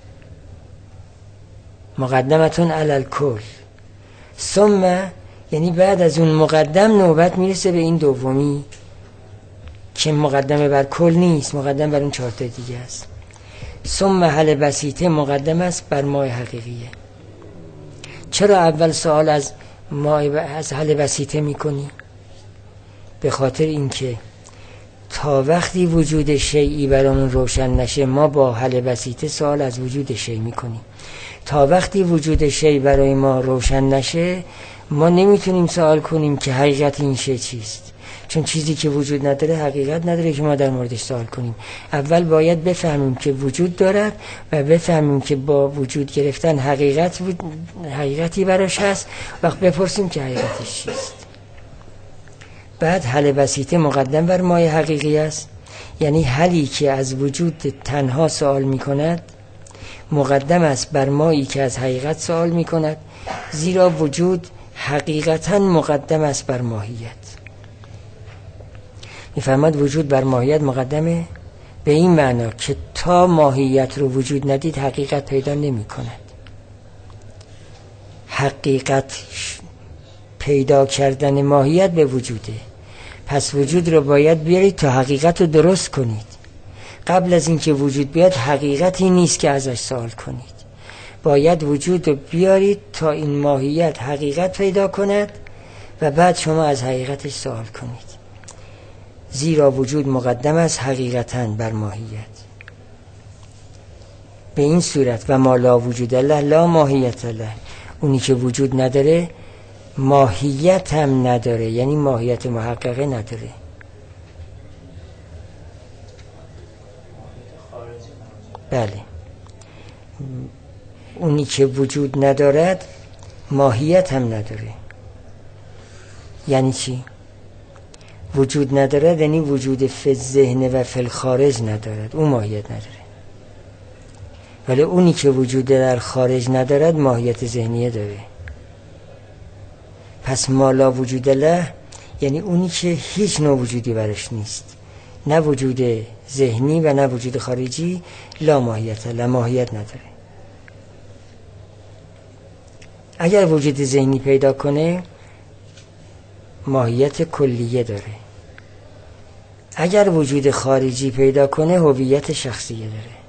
مقدمتون علل کل. ثم یعنی بعد از اون مقدم نوبت میرسه به این دومی که مقدمه بر کل نیست، مقدم بر اون چهار تا دیگه است. ثم حل بسیطه مقدم است بر ماء حقیقیه. چرا اول سوال از ماء از حل بسیطه میکنی؟ به خاطر اینکه تا وقتی وجود شیئی برامون روشن نشه ما با حل بسیطه سوال از وجود شیء میکنیم. تا وقتی وجود شیء برای ما روشن نشه ما نمیتونیم سوال کنیم که حقیقت این شیء چیست، چون چیزی که وجود نداره حقیقت نداره که ما در موردش سوال کنیم. اول باید بفهمیم که وجود دارد و بفهمیم که با وجود گرفتن حقیقت حقیقتی براش هست، وقت بپرسیم که حقیقتش چیست. بعد حل بسیطه مقدم بر ماء حقیقی است، یعنی حلی که از وجود تنها سوال می کند مقدم است بر مایی که از حقیقت سوال می کند، زیرا وجود حقیقتا مقدم است بر ماهیت. میفرماد وجود بر ماهیت مقدمه به این معنا که تا ماهیت رو وجود ندید حقیقت پیدا نمی کند. حقیقت پیدا کردن ماهیت به وجوده، پس وجود رو باید بیارید تا حقیقت رو درست کنید. قبل از اینکه وجود بیاد حقیقتی نیست که ازش سوال کنید، باید وجود رو بیارید تا این ماهیت حقیقت پیدا کند و بعد شما از حقیقتش سوال کنید. زیرا وجود مقدم است حقیقتاً بر ماهیت. به این صورت و ما لا وجود له لا ماهیت له، اونی که وجود نداره ماهیت هم نداره، یعنی ماهیت محققه نداره. بله، اونی که وجود ندارد ماهیت هم نداره. یعنی چی؟ وجود ندارد یعنی وجود فی الذهن و فی الخارج ندارد، اون ماهیت نداره. ولی اونی که وجود در خارج ندارد ماهیت ذهنیه داره. پس ما لا وجود له یعنی اونی که هیچ نوع وجودی برش نیست، نه وجود ذهنی و نه وجود خارجی، لا ماهیت له، ماهیت نداره. اگر وجود ذهنی پیدا کنه ماهیت کلیه داره، اگر وجود خارجی پیدا کنه هویت شخصیه داره.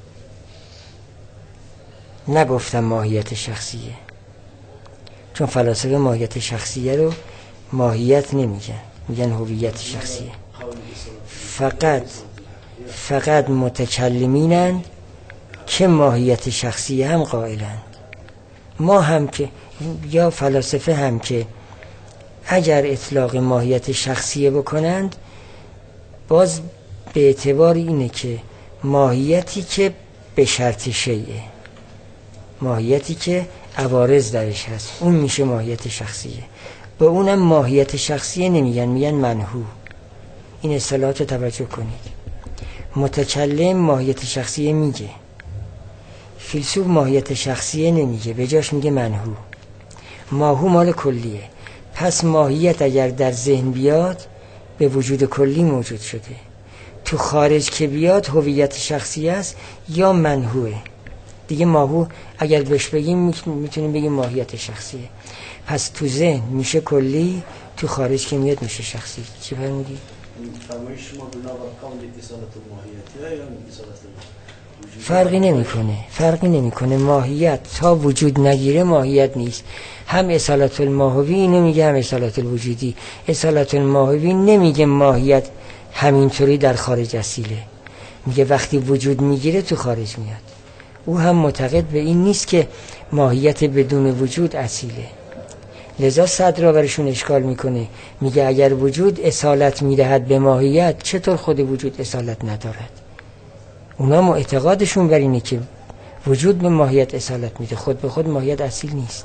نگفتم ماهیت شخصیه، چون فلاسفه ماهیت شخصیه رو ماهیت نمیگن، میگن هویت شخصیه. فقط فقط متکلمینند که ماهیت شخصیه هم قائلند. ما هم که یا فلاسفه هم که اگر اطلاق ماهیت شخصیه بکنند باز به اعتبار اینه که ماهیتی که به شرط شیئه، ماهیتی که عوارض درش هست، اون میشه ماهیت شخصیه. به اونم ماهیت شخصیه نمیگن، میگن منهو. این اصطلاحات رو توجه کنید. متکلم ماهیت شخصیه میگه، فیلسوف ماهیت شخصیه نمیگه، به جاش میگه منهو. ماهو مال کلیه. پس ماهیت اگر در ذهن بیاد به وجود کلی موجود شده، تو خارج که بیاد هویت شخصی است یا منهوه دیگه. ماهو اگر بهش بگیم میتونیم بگیم ماهیت شخصیه. پس تو ذهن میشه کلی، تو خارج که میاد میشه شخصی. چی فرمودی؟ فرمایش شما بنابر قول اتصالات ماهیتی یا اتصالات وجودی؟ فرقی نمیکنه، فرقی نمیکنه. ماهیت تا وجود نگیره ماهیت نیست. هم اصالت الماهوی اینو میگه، هم اصالت الوجودی. اصالت الماهوی نمیگه ماهیت همینطوری در خارج اصیله، میگه وقتی وجود میگیره تو خارج میاد. او هم معتقد به این نیست که ماهیت بدون وجود اصیله. لذا صدر برشون اشکال میکنه، میگه اگر وجود اصالت میدهد به ماهیت چطور خود وجود اصالت ندارد؟ اونا معتقادشون بر اینه که وجود به ماهیت اصالت میده، خود به خود ماهیت اصیل نیست.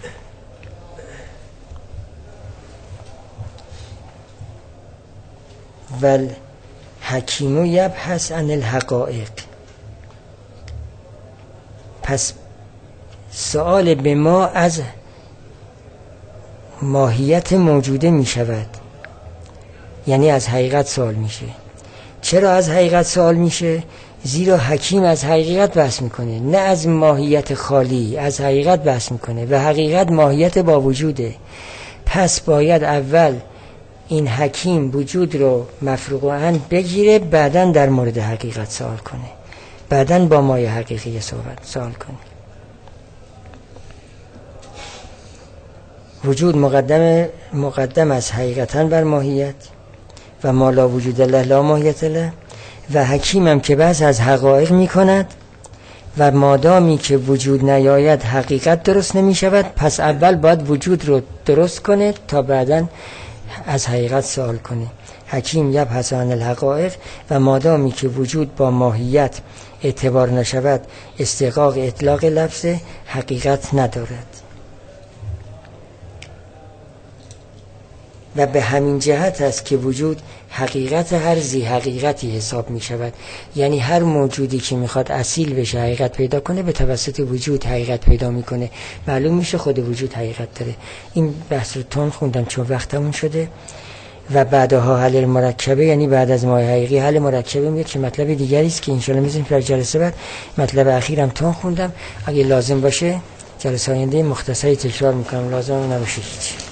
ول حکیم یبحث عن الحقائق. پس سؤال به ما از ماهیت موجوده می شود، یعنی از حقیقت سوال میشه. چرا از حقیقت سوال میشه؟ زیرا حکیم از حقیقت بحث میکنه، نه از ماهیت خالی، از حقیقت بحث میکنه و حقیقت ماهیت با وجوده. پس باید اول این حکیم وجود رو مفروغاً بگیره، بعداً در مورد حقیقت سوال کنه، بعداً با مایه حقیقی صحبت سوال کنه. وجود مقدم مقدم از حقیقتاً بر ماهیت و ما لا وجود له لا ماهیت له، و حکیم هم که بحث از حقایق می کند و مادامی که وجود نیاید حقیقت درست نمی شود. پس اول باید وجود رو درست کنه تا بعداً از حقیقت سوال کنه. حکیم یبحث عن الحقائق و مادامی که وجود با ماهیت اعتبار نشود استحقاق اطلاق لفظ حقیقت ندارد. و به همین جهت است که وجود حقیقت هر ذی حقیقتی حساب می شود. یعنی هر موجودی که میخواد اصیل بشه حقیقت پیدا کنه به توسط وجود حقیقت پیدا میکنه. معلوم میشه خود وجود حقیقت داره. این بحث رو تون خوندم چون وقتمون شده. و بعدها حل مرکبه، یعنی بعد از مایه حقیقی حل مرکبه میاد که مطلب دیگری است که انشالله میذاریم در جلسه بعد. مطلب اخیرم تون خوندم، اگه لازم باشه جلسه آینده مختصری تکرار میکنم، لازم نباشه هیچ.